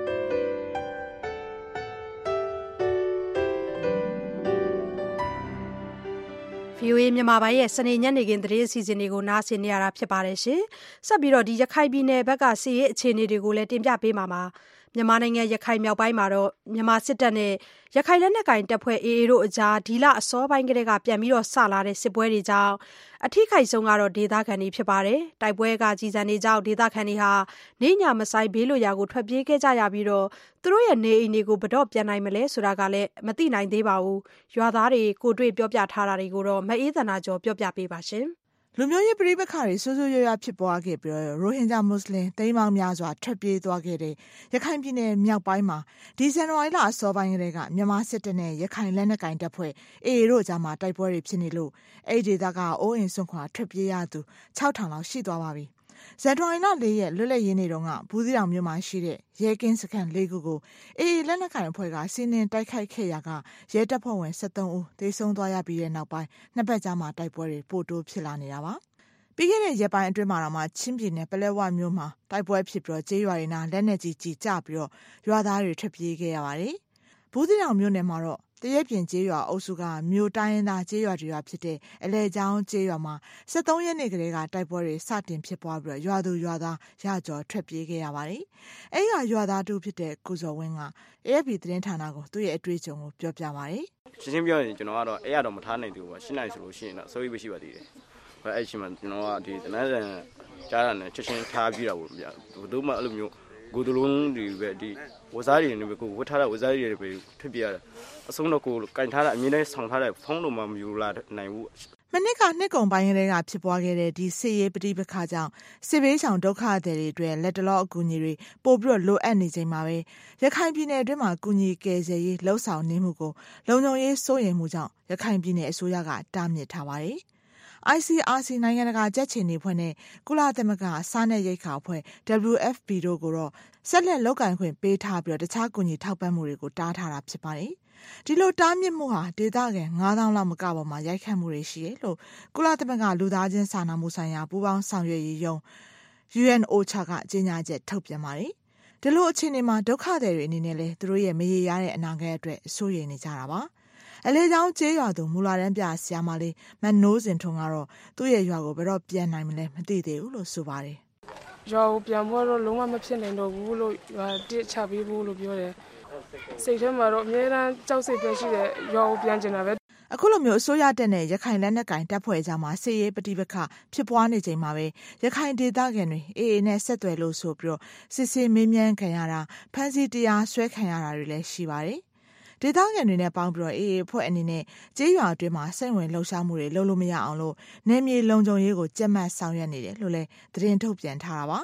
[SPEAKER 2] ဗီအိုအေမြန်မာပိုင်းရဲ့စနေညနေခင်းသတင်းအစီအစဉ်တွေကိုနားဆင်နေရတာဖြစ်ပါတယ်ရှင်။ဆက်ပြီးတော့ဒီရခိုင်ပြည်နယ်ဘက်ကစီးရေးအခြေအနေတွေကိုလည်းတင်ပြပေးမှာပါ။မြန်မာနိုင်ငံရခိုင်မြောက်ပိုင်းမှာတော့မြန်မာစစ်တပ်နဲ့ရခိုင်လက်နက်ကိုင်တပ်ဖွဲ့ A A တို့အကြားဒီလအစောပိုင်းကတည်းကပြန်ပြီးတော့ဆလာတဲ့စစ်ပွဲတွေကြောင့်အထိခိုက်ဆုံးကတော့ဒေသခံတွေဖြစ်ပါတယ်။တိုက်ပွဲကကြီးစံနေကြောင်းဒေသခံတွေဟာနေညမဆိုင်ဘေးလွတ်ရာကိုထွက်ပြေးခဲ့ကြရပြီးတော့သူတို့ရဲ့နေအိမ်တွေကိုဘတော့ပြန်နိုင်မလဲဆိုတာကလည်းမသိနိုင်သေးပါဘူး။ရွာသားတွေကိုတွေ့ပြောပြထားတာတွေကိုတော့မအေးသနာကျော်ပြောပြပေးပါရှင်။
[SPEAKER 1] လူမျိုးရေးပဋိပက္ခတွေဆိုးဆိုးရွားရွားဖြစ်ပွားခဲ့ပြီးရိုဟင်ဂျာမွတ်စလင်သိန်းပေါင်းများစွာထွက်ပြေးသွားခဲ့တဲ့ရခိုင်ပြည်နယ်မြောက်ပိုင်းမှာဒီဇန်နဝါရီလအစောပိုင်းကတည်းကမြန်မာစစ်တပ်နဲ့ရခိုင်လက်နက်ကိုင်တပ်ဖွဲ့ A A တို့ကြားမှာတိုက်ပွဲတွေဖြစ်နေလို့အဲ့ဒီဒေသကအိုးအိမ်စွန့်ခွာထွက်ပြေးရသူ၆ထောင်လောက်ရှိသွားပါပြီ။ဇန်နဝါရီလ၄ရက်လွတ်လပ်ရေးနေ့တုန်းကဘူးသီးတောင်မြို့မှာရှိတဲ့ရဲကင်းစခန်း၄ခုကို A A လက်နက်ကိုင်အဖွဲ့ကစီးနင်းတိုက်ခိုက်ခဲ့ရာကရဲတပ်ဖွဲ့ဝင်၁၃ဦးသေဆုံးသွားရပြီးတဲ့နောက်ပိုင်းနှစ်ပတ်ကြားမှာတိုက်ပွဲတွေပိုတိုးဖြစ်လာနေတာပါ။ပြီးခဲ့တဲ့ရက်ပိုင်းအတွင်းမှာတော့မှချင်းပြည်နယ်ပလဲဝမြို့မှာတိုက်ပွဲဖြစ်ပြီးကျေးရွာတွေနာလက်နက်ကြီးကြီးကျပြီးတော့ရွာသားတွေထွက်ပြေးခဲ့ရပါတယ်။ဘူးသီးတောင်မြို့နယ်မှာတော့တရက်ပြင်ကျေးရွာအုပ်စုကမြို့တိုင်းရင်းသားကျေးရွာတွေဖြစ်တဲ့အလဲချောင်းကျေးရွာမှာ၁၃ရက်နေ့ကလေးကတိုက်ပွဲတွေစတင်ဖြစ်ပွားပြီးရွာသူရွာသားရကြော်ထွက်ပြေးခဲ့ရပါတယ်။အဲ့ဒီရွာသားတူဖြစ်တဲ့ကိုဇော်ဝင်းက A F P သတင်းဌာနကိုသူ့ရဲ့အတွေ့အကြုံကိုပြောပြပါတယ်
[SPEAKER 8] ။ရှင်းရှင်းပြောရင်ကျွန်တော်ကတော့အဲ့ရတော့မထားနိုင်ဘူးပေါ့ရှင်းနိုင်ဆိုလို့ရှိရင်တော့စိုးရိမ်မရှိပါသေးတယ်။အဲ့ချိန်မှာကျွန်တော်ကဒီတနန်းဆန်ကြားတာနဲ့ချက်ချင်းထားပြီးတော့ဗျာဘယ်သူမှအဲ့လိုမျိုးကိုယ်တလုံးတွေပဲဒီဝစားတွေနေပဲကိုဝတ်ထားတဲ့ဝစားတွေပဲထွက်ပြရတာအဆုံးတော့ကိုကင်ထားတဲ့အမြင်နဲ့ဆောင်ထားတဲ့ဖုံးလုံးမှမယူလာနိုင်ဘူး
[SPEAKER 1] မနစ်ကနှစ်ကုံပိုင်းကလေးကဖြစ်ပွားခဲ့တဲ့ဒီစစ်ရေးပဋိပက္ခကြောင့်စစ်ဘေးရှောင်ဒုက္ခသည်တွေအတွက်လက်တလောအကူအညီတွေပို့ပြီးတော့လိုအပ်နေချိန်မှာပဲရခိုင်ပြည်နယ်အတွင်းမှာကူညီကယ်ဆယ်ရေးလှုပ်ဆောင်နေမှုကိုလုံခြုံရေးစိုးရိမ်မှုကြောင့်ရခိုင်ပြည်နယ်အစိုးရကတားမြစ်ထားပါတယ်I C R C နိုင်ငံတကာကြက်ချင်နေဖွဲ့နဲ့ကုလသမဂ္ဂစားနပ်ရိက္ခာအဖွဲ့ W F P တို့ကိုတော့ဆက်လက်လုပ်ကိုင်ခွင့်ပေးထားပြီးတော့တခြားကူညီထောက်ပံ့မှုတွေကိုတားထားတာဖြစ်ပါတယ်။ဒီလိုတားမြစ်မှုဟာဒေသခံငါးသောင်းလောက်မကပေါ်မှာရိုက်ခတ်မှုတွေရှိတယ်လို့ကုလသမဂ္ဂလူသားချင်းစာနာမှုဆိုင်ရာပူးပေါင်းဆောင်ရွက်ရေးယုံ U N O C H A ကကြေညာချက်ထုတ်ပြန်ပါတယ်။ဒီလိုအခြေအနေမှာဒုက္ခသည်တွေအနေနဲ့လည်းသူတို့ရဲ့မရေရာတဲ့အနာဂတ်အတွက်စိုးရိမ်နေကြတာပါ။အလေကြောင်းကျေးရွာသူမူလာတန်းပြဆရာမလေးမနိုးစင်ထွန်းကတော့သူ့ရဲ့ရွာကိုဘယ်တော့ပြန်နိုင်မလဲမသိသေးဘူးလို့ဆိုပါတယ်
[SPEAKER 9] ။ရွာကိုပြန်ဖို့တော့လုံးဝမဖြစ်နိုင်တော့ဘူးလို့ရွာတစ်ချပေးဖို့လို့ပြောတယ်။စိတ်ထဲမှာတော့အများအားကြောက်စိတ်ပဲရှိတယ်ရွာကိုပြန်ကျင်တာပဲ
[SPEAKER 1] ။အခုလိုမျိုးအစိုးရတပ်နဲ့ရခိုင်လက်နက်ကိုင်တပ်ဖွဲ့ကြားမှာစစ်ရေးပဋိပက္ခဖြစ်ပွားနေချိန်မှာပဲရခိုင်ဒေသခံတွေအေအေနဲ့ဆက်သွယ်လို့ဆိုပြီးစစ်ဆေးမေးမြန်းခံရတာဖမ်းဆီးတရားစွဲခံရတာတွေလည်းရှိပါတယ်ဒေသခံတွေနဲ့ပေါင်းပြီးတော့အေအေဖွဲ့အနေနဲ့ကျေးရွာအတွင်းမှာစိတ်ဝင်လှုပ်ရှားမှုတွေလုပ်လို့မရအောင်လို့နယ်မြေလုံခြုံရေးကိုကြက်မှတ်ဆောင်ရွက်နေတယ်လို့လည်းသတင်းထုတ်ပြန်ထားတာပါ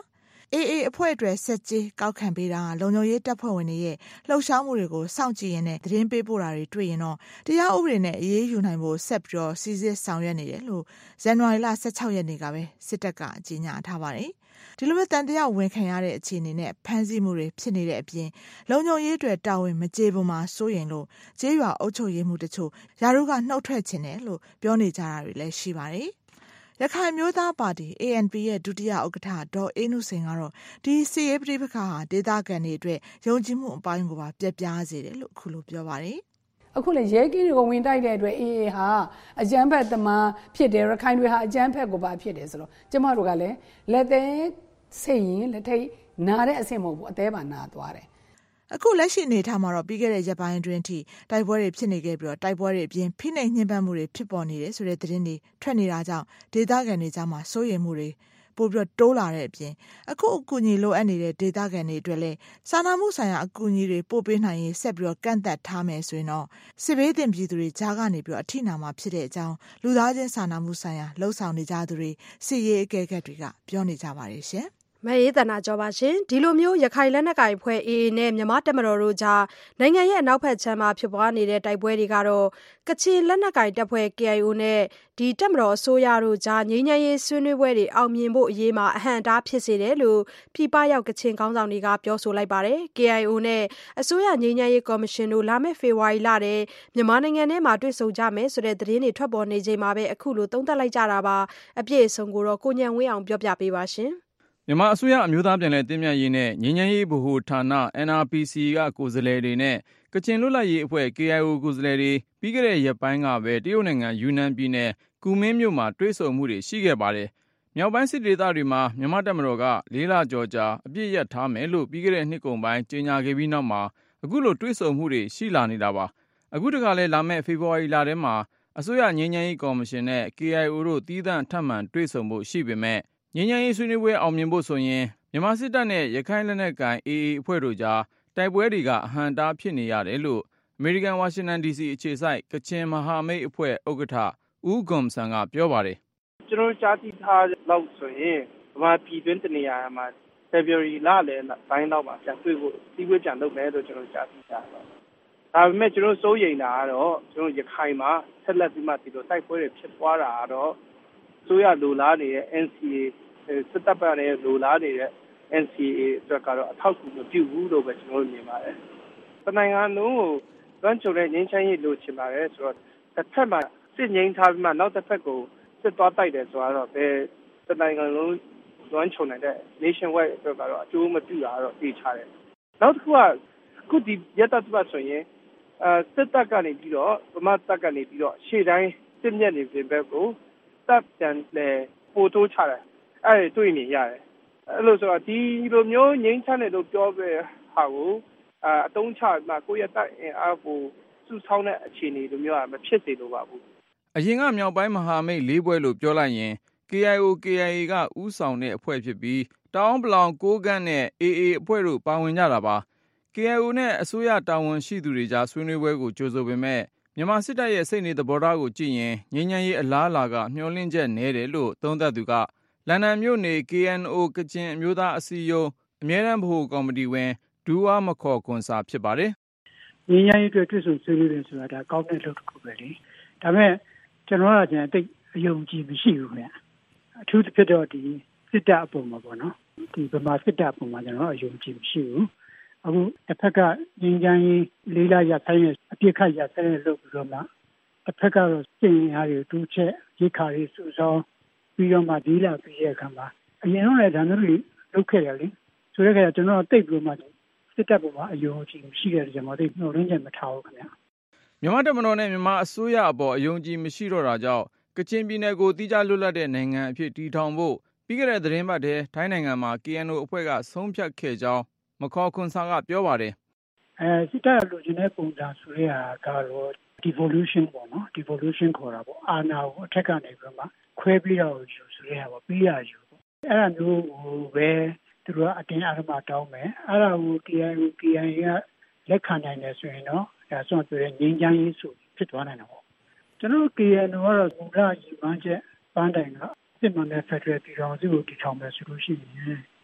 [SPEAKER 1] အေးအေးအဖွဲ့အတွက်ဆက်ကြီးကောက်ခံပေးတာလုံခြုံရေးတပ်ဖွဲ့ဝင်တွေရဲ့လှုပ်ရှားမှုတွေကိုစောင့်ကြည့်ရင်းနဲ့သတင်းပေးပို့တာတွေတွေ့ရင်တော့တရားဥပဒေနဲ့အေးအေးယူနိုင်ဖို့ဆက်ပြီးတော့စီစစ်ဆောင်ရွက်နေတယ်လို့ဇန်နဝါရီလ十六ရက်နေ့ကပဲစစ်တပ်ကကြေညာထားပါတယ်ဒီလိုမျိုးတန်တရားဝင်ခံရတဲ့အခြေအနေနဲ့ဖမ်းဆီးမှုတွေဖြစ်နေတဲ့အပြင်လုံခြုံရေးအတွက်တာဝန်မကျေပွန်မှာစိုးရင်လို့ကျေးရွာအုပ်ချုပ်ရေးမှုတချို့ယာရုကနှုတ်ထွက်ခြင်းတယ်လို့ပြောနေကြတာတွေလည်းရှိပါတယ်ရခိုင်မျိုးသားပါတီ A N P ရဲ့ဒုတိယဥက္ကဋ္ဌဒေါ်အေးနုစိန်ကတော့ဒီစီရေးပဋိပက္ခဟာဒေသခံတွေအတွက်ယုံကြည်မှုအပိုင်းကိုပါပြက်ပြားစေတယ်လို့အခုလိုပြောပါတယ်
[SPEAKER 10] အခုလေရဲကင်းတွေကိုဝင်တိုက်တဲ့အတွက်အေးအေးဟာအကြမ်းဖက်သမားဖြစ်တယ်ရခိုင်တွေဟာအကြမ်းဖက်ကိုပါဖြစ်တယ်ဆိုတော့ကျမတို့ကလည်းလက်သေးစိတ်ရင်လက်ထိတ်နာတဲ့အဆင့်မဟုတ်ဘူးအသေးပါနာသွားတယ်
[SPEAKER 1] အခုလက်ရှိအနေထားမှာတော့ပြီးခဲ့တဲ့ရက်ပိုင်းအတွင်းထိတိုက်ပွဲတွေဖြစ်နေခဲ့ပြီးတော့တိုက်ပွဲတွေအပြင်ဖိနှိပ်ညှဉ်းပန်းမှုတွေဖြစ်ပေါ်နေတယ်ဆိုတဲ့သတင်းတွေထွက်နေတာကြောင့်ဒေသခံတွေကြားမှာစိုးရိမ်မှုတွေပိုပြီးတော့တိုးလာတဲ့အပြင်အခုအကူအညီလိုအပ်နေတဲ့ဒေသခံတွေအတွက်လည်းစာနာမှုဆိုင်ရာအကူအညီတွေပို့ပေးနိုင်ရေးဆက်ပြီးတော့ကန့်သတ်ထားမယ်ဆိုရင်တော့စစ်ဘေးသင့်ပြည်သူတွေကြားကနေပြီးတော့အထိနာမှာဖြစ်တဲ့အကြောင်းလူသားချင်းစာနာမှုဆိုင်ရာလှုပ်ဆောင်နေကြသူတွေစစ်ရေးအကဲခတ်တွေကပြောနေကြပါတယ်ရှင်
[SPEAKER 2] မအေးတနာကြောပါရှင်ဒီလိုမျိုးရခိုင်လက်နက်ကိုင်ဖွဲ့ A A နဲ့မြန်မာတပ်မတော်တို့ကြားနိုင်ငံရဲ့အနောက်ဘက်ခြမ်းမှာဖြစ်ပွားနေတဲ့တိုက်ပွဲတွေကတော့ကချင်လက်နက်ကိုင်တပ်ဖွဲ့ K I O နဲ့ဒီတပ်မတော်အစိုးရတို့ကြားငြိမ်းချမ်းရေးဆွေးနွေးပွဲတွေအောင်မြင်ဖို့အရေးမှာအဟန့်အတားဖြစ်စေတယ်လို့ပြည်ပရောက်ကချင်ခေါင်းဆောင်တွေကပြောဆိုလိုက်ပါတယ် K I O နဲ့အစိုးရငြိမ်းချမ်းရေးကော်မရှင်တို့လာမယ့်ဖေဖော်ဝါရီလထဲမြန်မာနိုင်ငံထဲမှာတွေ့ဆုံကြမယ်ဆိုတဲ့သတင်းတွေထွက်ပေါ်နေချိန်မှာပဲအခုလိုသုံးသပ်လိုက်ကြတာပါအပြည့်အစုံကိုတော့ကိုညံဝင်းအောင်ပြောပြပေးပါရှင်
[SPEAKER 11] မြန်မာအစိုးရအမျိုးသားပြန်လည်တင်ပြရေးနဲ့ငြိမ်းချမ်းရေးဗဟိုဌာန N R P C ကကိုယ်စားလှယ်တွေနဲ့ကချင်လွတ်လပ်ရေးအဖွဲ့ K I O ကိုယ်စားလှယ်တွေပြီးခဲ့တဲ့ရက်ပိုင်းကပဲတရုတ်နိုင်ငံယူနန်ပြည်နယ်ကူမင်းမြို့မှာတွေ့ဆုံမှုတွေရှိခဲ့ပါတယ်။မြောက်ပိုင်းစစ်ဒေသတွေမှာမြန်မာတပ်မတော်ကလေးလကျော်ကြာအပြစ်ရထားမယ်လို့ပြီးခဲ့တဲ့နှစ်ကုန်ပိုင်းကြေညာခဲ့ပြီးနောက်မှာအခုလိုတွေ့ဆုံမှုတွေရှိလာနေတာပါ။အခုတခါလဲလာမယ့်ဖေဖော်ဝါရီလထဲမှာအစိုးရငြိမ်းချမ်းရေးကော်မရှင်နဲ့ K I O တို့တည်တံ့ထပ်မံတွေ့ဆုံဖို့ရှိပေမဲ့ငြိမ်းချမ်းရေးဆွေးနွေးပွဲအောင်မြင်ဖို့ဆိုရင်မြန်မာစစ်တပ်နဲ့ရခိုင်လက်နက်ကိုင် A A အဖွဲ့တို့ကြားတိုက်ပွဲတွေကအဟန့်အတားဖြစ်နေရတယ်လို့အမေရိကန်ဝါရှင်တန် D C အခြေစိုက်ကချင်မဟာမိတ်အဖွဲ့ဥက္ကဋ္ဌဦးဂွန်ဆန်ကပြောပါတယ်
[SPEAKER 12] ကျွန်တော်ကြားသိထားလောက်ဆိုရင်ဗမာပြည်တွင်းတနေရာမှာ February လလယ်ပိုင်းလောက်မှာပြန်တွေ့ဖို့စီးပွားပြန်လုပ်မယ်လို့ကျွန်တော်ကြားသိထားတယ်။ဒါပေမဲ့ကျွန်တော်စိုးရိမ်တာကတော့ကျွန်တော်ရခိုင်မှာဆက်လက်ပြီးမှဒီလိုတိုက်ပွဲတွေဖြစ်ပွားတာကတော့ဆိုရလိုလားနေတဲ့ N C A စစ်တပ်ပိုင်းနဲ့လိုလားနေတဲ့ N C A အတွက်ကတော့အထောက်အကူမပြုဘူးလို့ပဲကျွန်တော်မြင်ပါတယ်။တနိုင်ငံလုံးကိုလွှမ်းခြုံတဲ့ငြိမ်းချမ်းရေးလိုချင်ပါတယ်ဆိုတော့တစ်ဖက်မှာစစ်ငြိမ်းထားပြီးမှနောက်တစ်ဖက်ကိုစစ်သွားတိုက်တယ်ဆိုတော့ဘယ်တနိုင်ငံလုံးလွှမ်းခြုံနိုင်တဲ့ nation wide အတွက်ကတော့အကျိုးမပြုတာတော့သိချတယ်။နောက်တစ်ခုကခုဒီရတတ်ပတ်ဆိုရင်အဲစစ်တပ်ကနေပြီးတော့ဗမာတပ်ကနေပြီးတော့ရှေ့တိုင်းစစ်မျက်နေပြင်ဘက်ကိုတပ်ပြန်လေပို့တိုးချတယ်အဲ့ဒါတွေ့နေရတယ်အဲ့လိုဆိုတော့ဒီလိုမျိုးငြိမ်းချမ်းတယ်လို့ပြောပြဟာကိုအတုံးချမှကိုယ့်ရဲ့တပ်အင်အားကိုစုဆောင်းတဲ့အခြေအနေလိုမျိုးကမဖြစ်စေလိုပါဘူး
[SPEAKER 11] အရင်ကမြောက်ပိုင်းမဟာမိတ်လေးဘွဲလို့ပြောလိုက်ရင် K I O K I A ကဥဆောင်တဲ့အဖွဲ့ဖြစ်ပြီးတောင်ပလောင်ကိုးကန့်နဲ့ A A အဖွဲ့တို့ပါဝင်ကြတာပါ K I O နဲ့အစိုးရတာဝန်ရှိသူတွေကြားဆွေးနွေးပွဲကိုကြိုဆိုပေမဲ့မြန်မာစစ်တပ်ရဲ့စိတ်နေသဘောထားကိုကြည့်ရင်ငြိမ်းချမ်းရေးအလားအလာကမျှော်လင့်ချက်နည်းတယ်လို့သုံးသပ်သူကလန်ဒန်မြို့နေ K N O ကချင်အမျိုးသားအစည်းအရုံးအမြဲတမ်းဗဟိုကော်မတီဝင်ဒူဝါမခေါ်ခွန်စာဖြစ်ပါတယ်
[SPEAKER 13] ငြိမ်းချမ်းရေးအတွက်တွေ့ဆုံဆွေးနွေးတယ်ဆိုတာဒါကောင်းတဲ့လုပ်တစ်ခုပဲလေဒါပေမဲ့ကျွန်တော်ကကျန်အသိအယုံကြည်မရှိဘူးခင်ဗျအထူးသဖြင့်တော့ဒီစစ်တပ်အပေါ်မှာပေါ့နော်ဒီဗမာစစ်တပ်အပေါ်မှာကျွန်တော်အယုံကြည်မရှိဘူးအခုတစ်ဖက်ကငြိမ်းချမ်းရေးလေးလာရဆိုင်ရဲ့အပြစ်ခတ်ရဆိုင်ရဲ့လုပ်ပြီးတော့မှတစ်ဖက်ကတော့စစ်ရင်အားတွေတူးချက်ရိခါတွေစုဆောင်းပြီးတော့မှဒီလာပြီးရဲ့အခါမှာအရင်တော့လည်းဒါမျိုးတွေလုပ်ခဲ့တယ်လေဆိုတဲ့အခါကျကျွန်တော်တိတ်ပြီးမှစစ်တပ်ပေါ်မှာအယုံကြည်မရှိတဲ့ကြောင့်မသိနှုတ်ရင်းချက်မထားဘူးခင်ဗျ
[SPEAKER 11] မြန်မာတပ်မတော်နဲ့မြန်မာအစိုးရအပေါ်အယုံကြည်မရှိတော့တာကြောင့်ကချင်ပြည်နယ်ကိုတိကျလွတ်လပ်တဲ့နိုင်ငံအဖြစ်တည်ထောင်ဖို့ပြီးခဲ့တဲ့သတင်းပတ်ထဲထိုင်းနိုင်ငံမှာ K N O အဖွဲ့ကဆုံးဖြတ်ခဲ့ကြောင်းမခေါ်ခွန်ဆာကပြောပါတယ်
[SPEAKER 13] အဲစစ်တပ်လူချင်းတဲ့ပုံစံဆိုရတာကတော့ devolution ပေါ့နော် devolution ခေါ်တာပေါ့အာဏာကိုအထက်ကနေပြီးမှခွဲပြီးတော့ယူဆိုရတာပေါ့ပြီးရယူပေါ့အဲ့ဒါမျိုးဟိုပဲသူတို့ကအတင်းအဓမ္မတောင်းမယ်အဲ့ဒါကို K I O K I A ကလက်ခံနိုင်တယ်ဆိုရင်တော့ဒါဆိုရင်ငြိမ်းချမ်းရေးဆိုဖြစ်သွားနိုင်တာပေါ့ကျွန်တော် K N O ကတော့မူလရည်မှန်းချက်ပန်းတိုင်ကစစ်မှန်တဲ့ Federal ပြည်ထောင်စုကိုတည်ထောင်မယ်ဆိုလို့ရှိရင်တ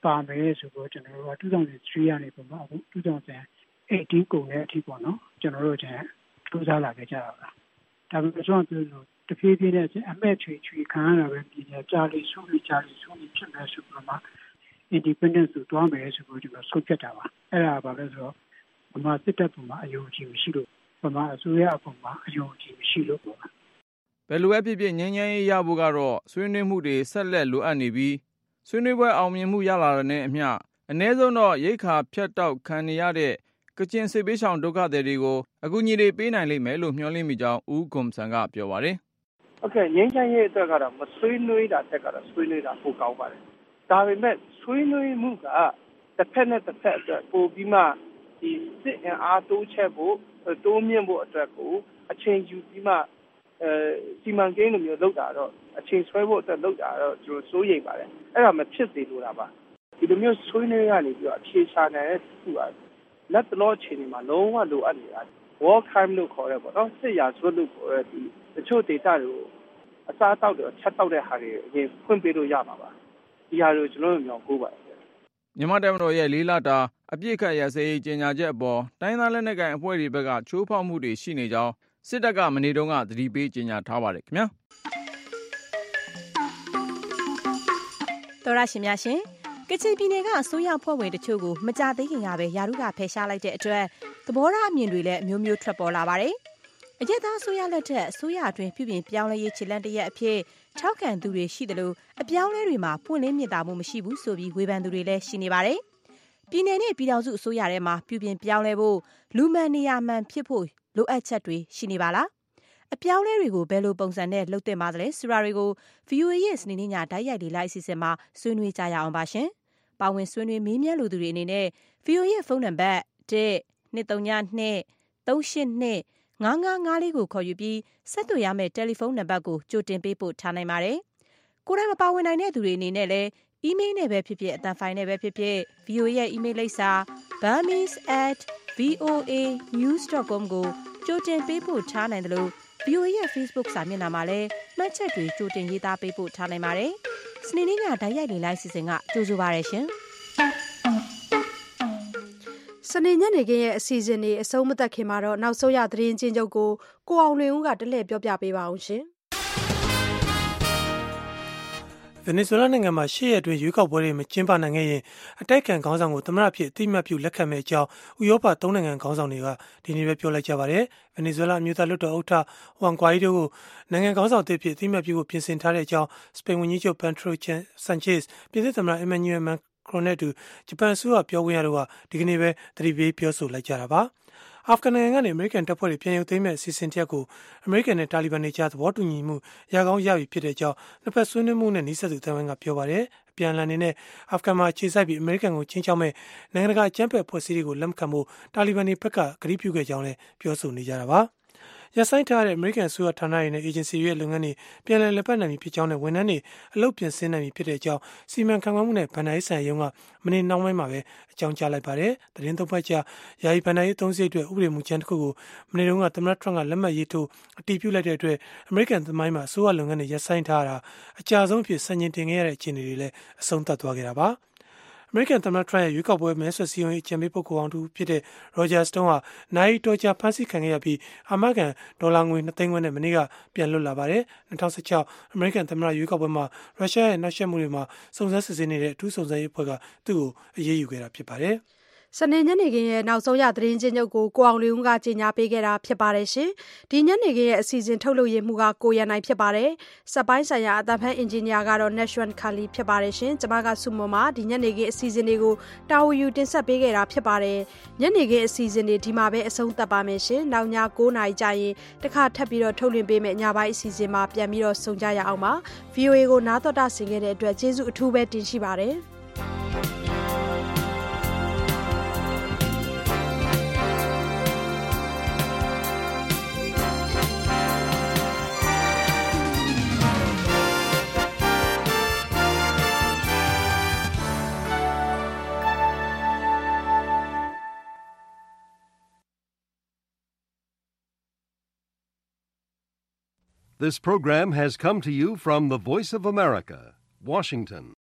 [SPEAKER 13] ပါမယ်ဆိုတော့ကျွန်တော်တို့ကtwo thousand threeကနေပုံမှန်အခုtwo thousand eighteenကုန်တဲ့အထိပေါ့နော်ကျွန်တော်တို့ချင်းစူးစမ်းလာခဲ့ကြတာပါဒါပေမဲ့ကျွန်တော်တို့တဖြည်းဖြည်းနဲ့အမဲ့ချွေချွေခံရတာပဲပြည်နယ်ကြားလေးဆုံးပြီးကြားလေးဆုံးပြီးဖြစ်မယ်ဆိုတော့မှ independence ကိုတွားမယ်ဆိုတော့ကျွန်တော်ဆုတ်ဖြတ်တာပါအဲ့ဒါပါလဲဆိုတော့ဗမာစစ်တပ်ပေါ်မှာအယုံကြည်မရှိလို့ဗမာအစိုးရအပေါ်မှာအယုံကြည်မရှိလို့ပေါ့
[SPEAKER 11] ဘယ်လိုပဲဖြစ်ဖြစ်ငြိမ်းချမ်းရေးရဖို့ကတော့ဆွေးနွေးမှုတွေဆက်လက်လိုအပ်နေပြီးဆွေးနွေးပွဲအောင်မြင်မှုရလာတဲ့အမျှအ ਨੇ ဆုံးတော့ရိတ်ခါဖြတ်တောက်ခံနေရတဲ့ကချင်စစ်ပေးဆောင်ဒုက္ခသည်တွေကိုအကူအညီတွေပေးနိုင်လိမ့်မယ်လို့မျှော်လင့်မိကြောင်းဦးဂွန်ဆန်ကပြောပါတယ်
[SPEAKER 12] ။ Okay ငြိမ်းချမ်းရေးအတွက်ကတော့မဆွေးနွေးတာတက်ကတော့ဆွေးနွေးတာပိုကောင်းပါတယ်။ဒါပေမဲ့ဆွေးနွေးမှုကတစ်ဖက်နဲ့တစ်ဖက်အတွက်ပိုပြီးမှဒီစစ်အင်အားတိုးချက်ဖို့တိုးမြင့်ဖို့အတွက်ကိုအချိန်ယူပြီးမှအဲစီမံကိန်းလိုမျိုးလုပ်တာတော့အချိန်ဆွဲဖို့အတွက်လုပ်တာတော့ကျွန်တော်စိုးရိမ်ပါတယ်အဲ့ဒါမဖြစ်သေးလို့လားပါဒီလိုမျိုးဆွေးနွေးရနေပြီးတော့အဖြေရှာနိုင်တဲ့သူကလက်တလောအချိန်ဒီမှာလုံးဝလိုအပ်နေတာ war crime လို့ခေါ်ရပေါ့နော်စစ်ရာဇဝတ်လို့ခေါ်ရဒီတချို့ဒေသတွေကိုအစားအသောက်တွေချက်တောက်တဲ့ဟာတွေအရင်ဖွင့်ပေးလို့ရမှာပါဒီဟာတွေကိုကျွန်တော်တို့မြောင်ကိုးပါတယ်
[SPEAKER 11] မြန်မာတပ်မတော်ရဲ့လေးလတာအပြစ်ခတ်ရစဲရေးကြေညာချက်အပေါ်တိုင်းသားလက်နက်ကိုင်အဖွဲ့တွေဘက်ကချိုးဖောက်မှုတွေရှိနေကြောင်းစစ်တပ်ကမနေ့တုန်းကသတိပေးကြေညာထားပါတယ်ခင်ဗျာ
[SPEAKER 14] တော်ရရှိများရှင်ကချင်ပြည်နယ်ကအစိုးရဖွဲ့ဝင်တချို့ကိုမကြသေးခင်ကပဲယာရုကဖယ်ရှားလိုက်တဲ့အတွက်သဘောထားအမြင်တွေလည်းအမျိုးမျိုးထွက်ပေါ်လာပါတယ်။အရက်သားအစိုးရလက်ထက်အစိုးရအတွင်းပြုပြင်ပြောင်းလဲရေးခြေလှမ်းတရက်အဖြစ်ထောက်ခံသူတွေရှိတယ်လို့အပြောင်းလဲတွေမှာပွင့်လင်းမြင်သာမှုမရှိဘူးဆိုပြီးဝေဖန်သူတွေလည်းရှိနေပါတယ်။ပြည်နယ်နဲ့ပြည်ထောင်စုအစိုးရထဲမှာပြုပြင်ပြောင်းလဲဖို့လူမှန်နေရာမှန်ဖြစ်ဖို့လိုအပ်ချက်တွေရှိနေပါလား။အပြောင်းလဲတွေကိုဘယ်လိုပုံစံနဲ့လုပ်တင်ပါသလဲဆိုတာတွေကို ဗွီအိုအေ ရဲ့စနေနေ့ညတိုက်ရိုက်လေလိုက်အစီအစဉ်မှာဆွေးနွေးကြရအောင်ပါရှင်။ပါဝင်ဆွေးနွေးမေးမြန်းလူသူတွေအနေနဲ့ ဗွီအိုအေ ရဲ့ဖုန်းနံပါတ် one two three two three eight two five five four ကိုခေါ်ယူပြီးဆက်သွယ်ရမယ့်တယ်လီဖုန်းနံပါတ်ကိုကြိုတင်ပေးပို့ထားနိုင်ပါတယ်။ကိုယ်တိုင်မပါဝင်နိုင်တဲ့သူတွေအနေနဲ့လည်းအီးမေးလ်နဲ့ပဲဖြစ်ဖြစ်အသံဖိုင်နဲ့ပဲဖြစ်ဖြစ် ဗွီအိုအေ ရဲ့အီးမေးလ်လိပ်စာ burmese at voa news dot com ကိုကြိုတင်ပေးပို့ထားနိုင်တယ်လို့ ဗွီအိုအေ ရဲ့ Facebook စာမျက်နှာမှာလည်းမှတ်ချက်တွေကြိုတင်ရေးသားပေးပို့ထားနိုင်ပါတယ်။စနေနေ့ညတိုက်ရိုက်လေလိုက်စီစဉ်ကကြိုဆိုပါရရှင်။
[SPEAKER 2] စနေညနေခင်းရဲ့အစီအစဉ်တွေအဆုံးမသက်ခင်မှာတော့နောက်ဆုံးရသတင်းချင်းချုပ်ကိုကိုအောင်လွင်ဦးကတလှည့်ပြောပြပေးပါအောင်ရှင်။
[SPEAKER 3] ဗင်နီဇွဲလားနိုင်ငံမှာရှေ့ရက်အတွင်းရွေးကောက်ပွဲတွေမကျင်းပနိုင်ခဲ့ရင်အတိုက်အခံခေါင်းဆောင်ကိုသမ္မတအဖြစ်အသိအမှတ်ပြုလက်ခံမယ့်အကြောင်းဥရောပသုံးနိုင်ငံခေါင်းဆောင်တွေကဒီနေ့ပဲပြောလိုက်ကြပါတယ်။ဗင်နီဇွဲလားအမျိုးသားလွှတ်တော်ဥက္ကဋ္ဌဟွမ်ဂွိုင်ဒိုကိုနိုင်ငံခေါင်းဆောင်အဖြစ်အသိအမှတ်ပြုဖို့ပြင်ဆင်ထားတဲ့အကြောင်းစပိန်ဝန်ကြီးချုပ်ပန်ထရိုဆန်ချေ့စ်ပြည်သူ့သမ္မတအီမန်နျူရယ်မန်ခရိုနဲ့တူဂျပန်အစိုးရပြောခွင့်ရတို့ကဒီကနေ့ပဲသတိပေးပြောဆိုလိုက်ကြတာပါ။အာဖဂန်နိုင်ငံကနေအမေရိကန်တပ်ဖွဲ့တွေပြန်ရုပ်သိမ်းမဲ့အစီအစဉ်တစ်ရပ်ကိုအမေရိကန်နဲ့တာလီဘန်တွေကြားသဘောတူညီမှုရကောင်းရပြီဖြစ်တဲ့အကြောင်းနှစ်ဖက်ဆွေးနွေးမှုနဲ့နှိစက်သူတန်ဝန်ကပြောပါတယ်။အပြန်အလှန်နေနဲ့အာဖဂန်မှာအခြေစိုက်ပြီးအမေရိကန်ကိုချင်းချောက်မဲ့နိုင်ငံတကာအကြမ်းဖက်ဖွဲ့စည်းတွေကိုလက်မခံဖို့တာလီဘန်တွေဘက်ကကတိပြုခဲ့ကြောင်းလည်းပြောဆိုနေကြတာပါ။ရပ်ဆိုင်းထားတဲ့အမေရိကန်အစိုးရဌာနတွေနဲ့အေဂျင်စီတွေရဲ့လုပ်ငန်းတွေပြန်လည်လက်ပတ်နိုင်ပြီဖြစ်ကြောင်းနဲ့ဝန်ထမ်းတွေအလုပ်ပြင်ဆင်နိုင်ပြီဖြစ်တဲ့အကြောင်းစီမံခန့်ခွဲမှုနဲ့ဗန်ဒိုင်းဆိုင်ရုံးကမနေ့နှောင်းပိုင်းမှာပဲအကြောင်းကြားလိုက်ပါတယ်။သတင်းသုံးပတ်ကြာယာယီဗန်ဒိုင်းအသုံးစရိတ်အတွက်ဥပဒေမူကြမ်းတစ်ခုကိုမနေ့တုန်းကသမ္မတထရန့်ကလက်မှတ်ရေးထိုးအတည်ပြုလိုက်တဲ့အတွက်အမေရိကန်သမိုင်းမှာအစိုးရလုပ်ငန်းတွေရပ်ဆိုင်းထားတာအကြာဆုံးဖြစ်စံချိန်တင်ခဲ့ရတဲ့အခြေအနေတွေလည်းအဆုံးသတ်သွားခဲ့တာပါ။အမေရိကန်သမ္မတထရန့်ရဲ့ရွေးကောက်ပွဲမဲဆွယ်စည်းရုံးရေးအကြံပေးပုဂ္ဂိုလ်အောင်တူဖြစ်တဲ့ Roger Stone ဟာနိုင်တော်ကြာဖမ်းဆီးခံခဲ့ရပြီးအာမခံဒေါ်လာငွေနှစ်သိန်းခွဲနဲ့မနေ့ကပြန်လွတ်လာပါတယ်။၂၀၁၆အမေရိကန်သမ္မတရွေးကောက်ပွဲမှာရုရှားရဲ့နှောက်ယှက်မှုတွေမှာစုံစမ်းစစ်ဆေးနေတဲ့အထူးစုံစမ်းရေးအဖွဲ့ကသူ့ကိုအရေးယူခဲ့တာဖြစ်ပါတယ်။
[SPEAKER 2] စနေညနေခင်းရဲ့နောက်ဆုံးရသတင်းချင်းချုပ်ကိုကိုအောင်လွင်ဦးကကြေညာပေးခဲ့တာဖြစ်ပါတယ်ရှင်။ဒီညနေခင်းရဲ့အစီအစဉ်ထုတ်လုပ်ရမှုကကိုရန်နိုင်ဖြစ်ပါတယ်။စက်ပိုင်းဆိုင်ရာအသံဖန်အင်ဂျင်နီယာကတော့ Nashwan Kali ဖြစ်ပါတယ်ရှင်။ကျွန်မကစုမမဒီညနေခင်းအစီအစဉ်တွေကိုတာဝန်ယူတင်ဆက်ပေးခဲ့တာဖြစ်ပါတယ်။ညနေခင်းအစီအစဉ်တွေဒီမှာပဲအဆုံးသတ်ပါမယ်ရှင်။နောက်ည၉နာရီကျရင်တစ်ခါထပ်ပြီးတော့ထုတ်လွှင့်ပေးမယ့်ညပိုင်းအစီအစဉ်မှာပြန်ပြီးတော့ဆုံကြရအောင်ပါ။ ဗွီအိုအေ ကိုနားတော်တာဆင်ခဲ့တဲ့အတွက်ကျေးဇူးအထူးပဲတင်ရှိပါတယ်။
[SPEAKER 15] This program has come to you from the Voice of America, Washington.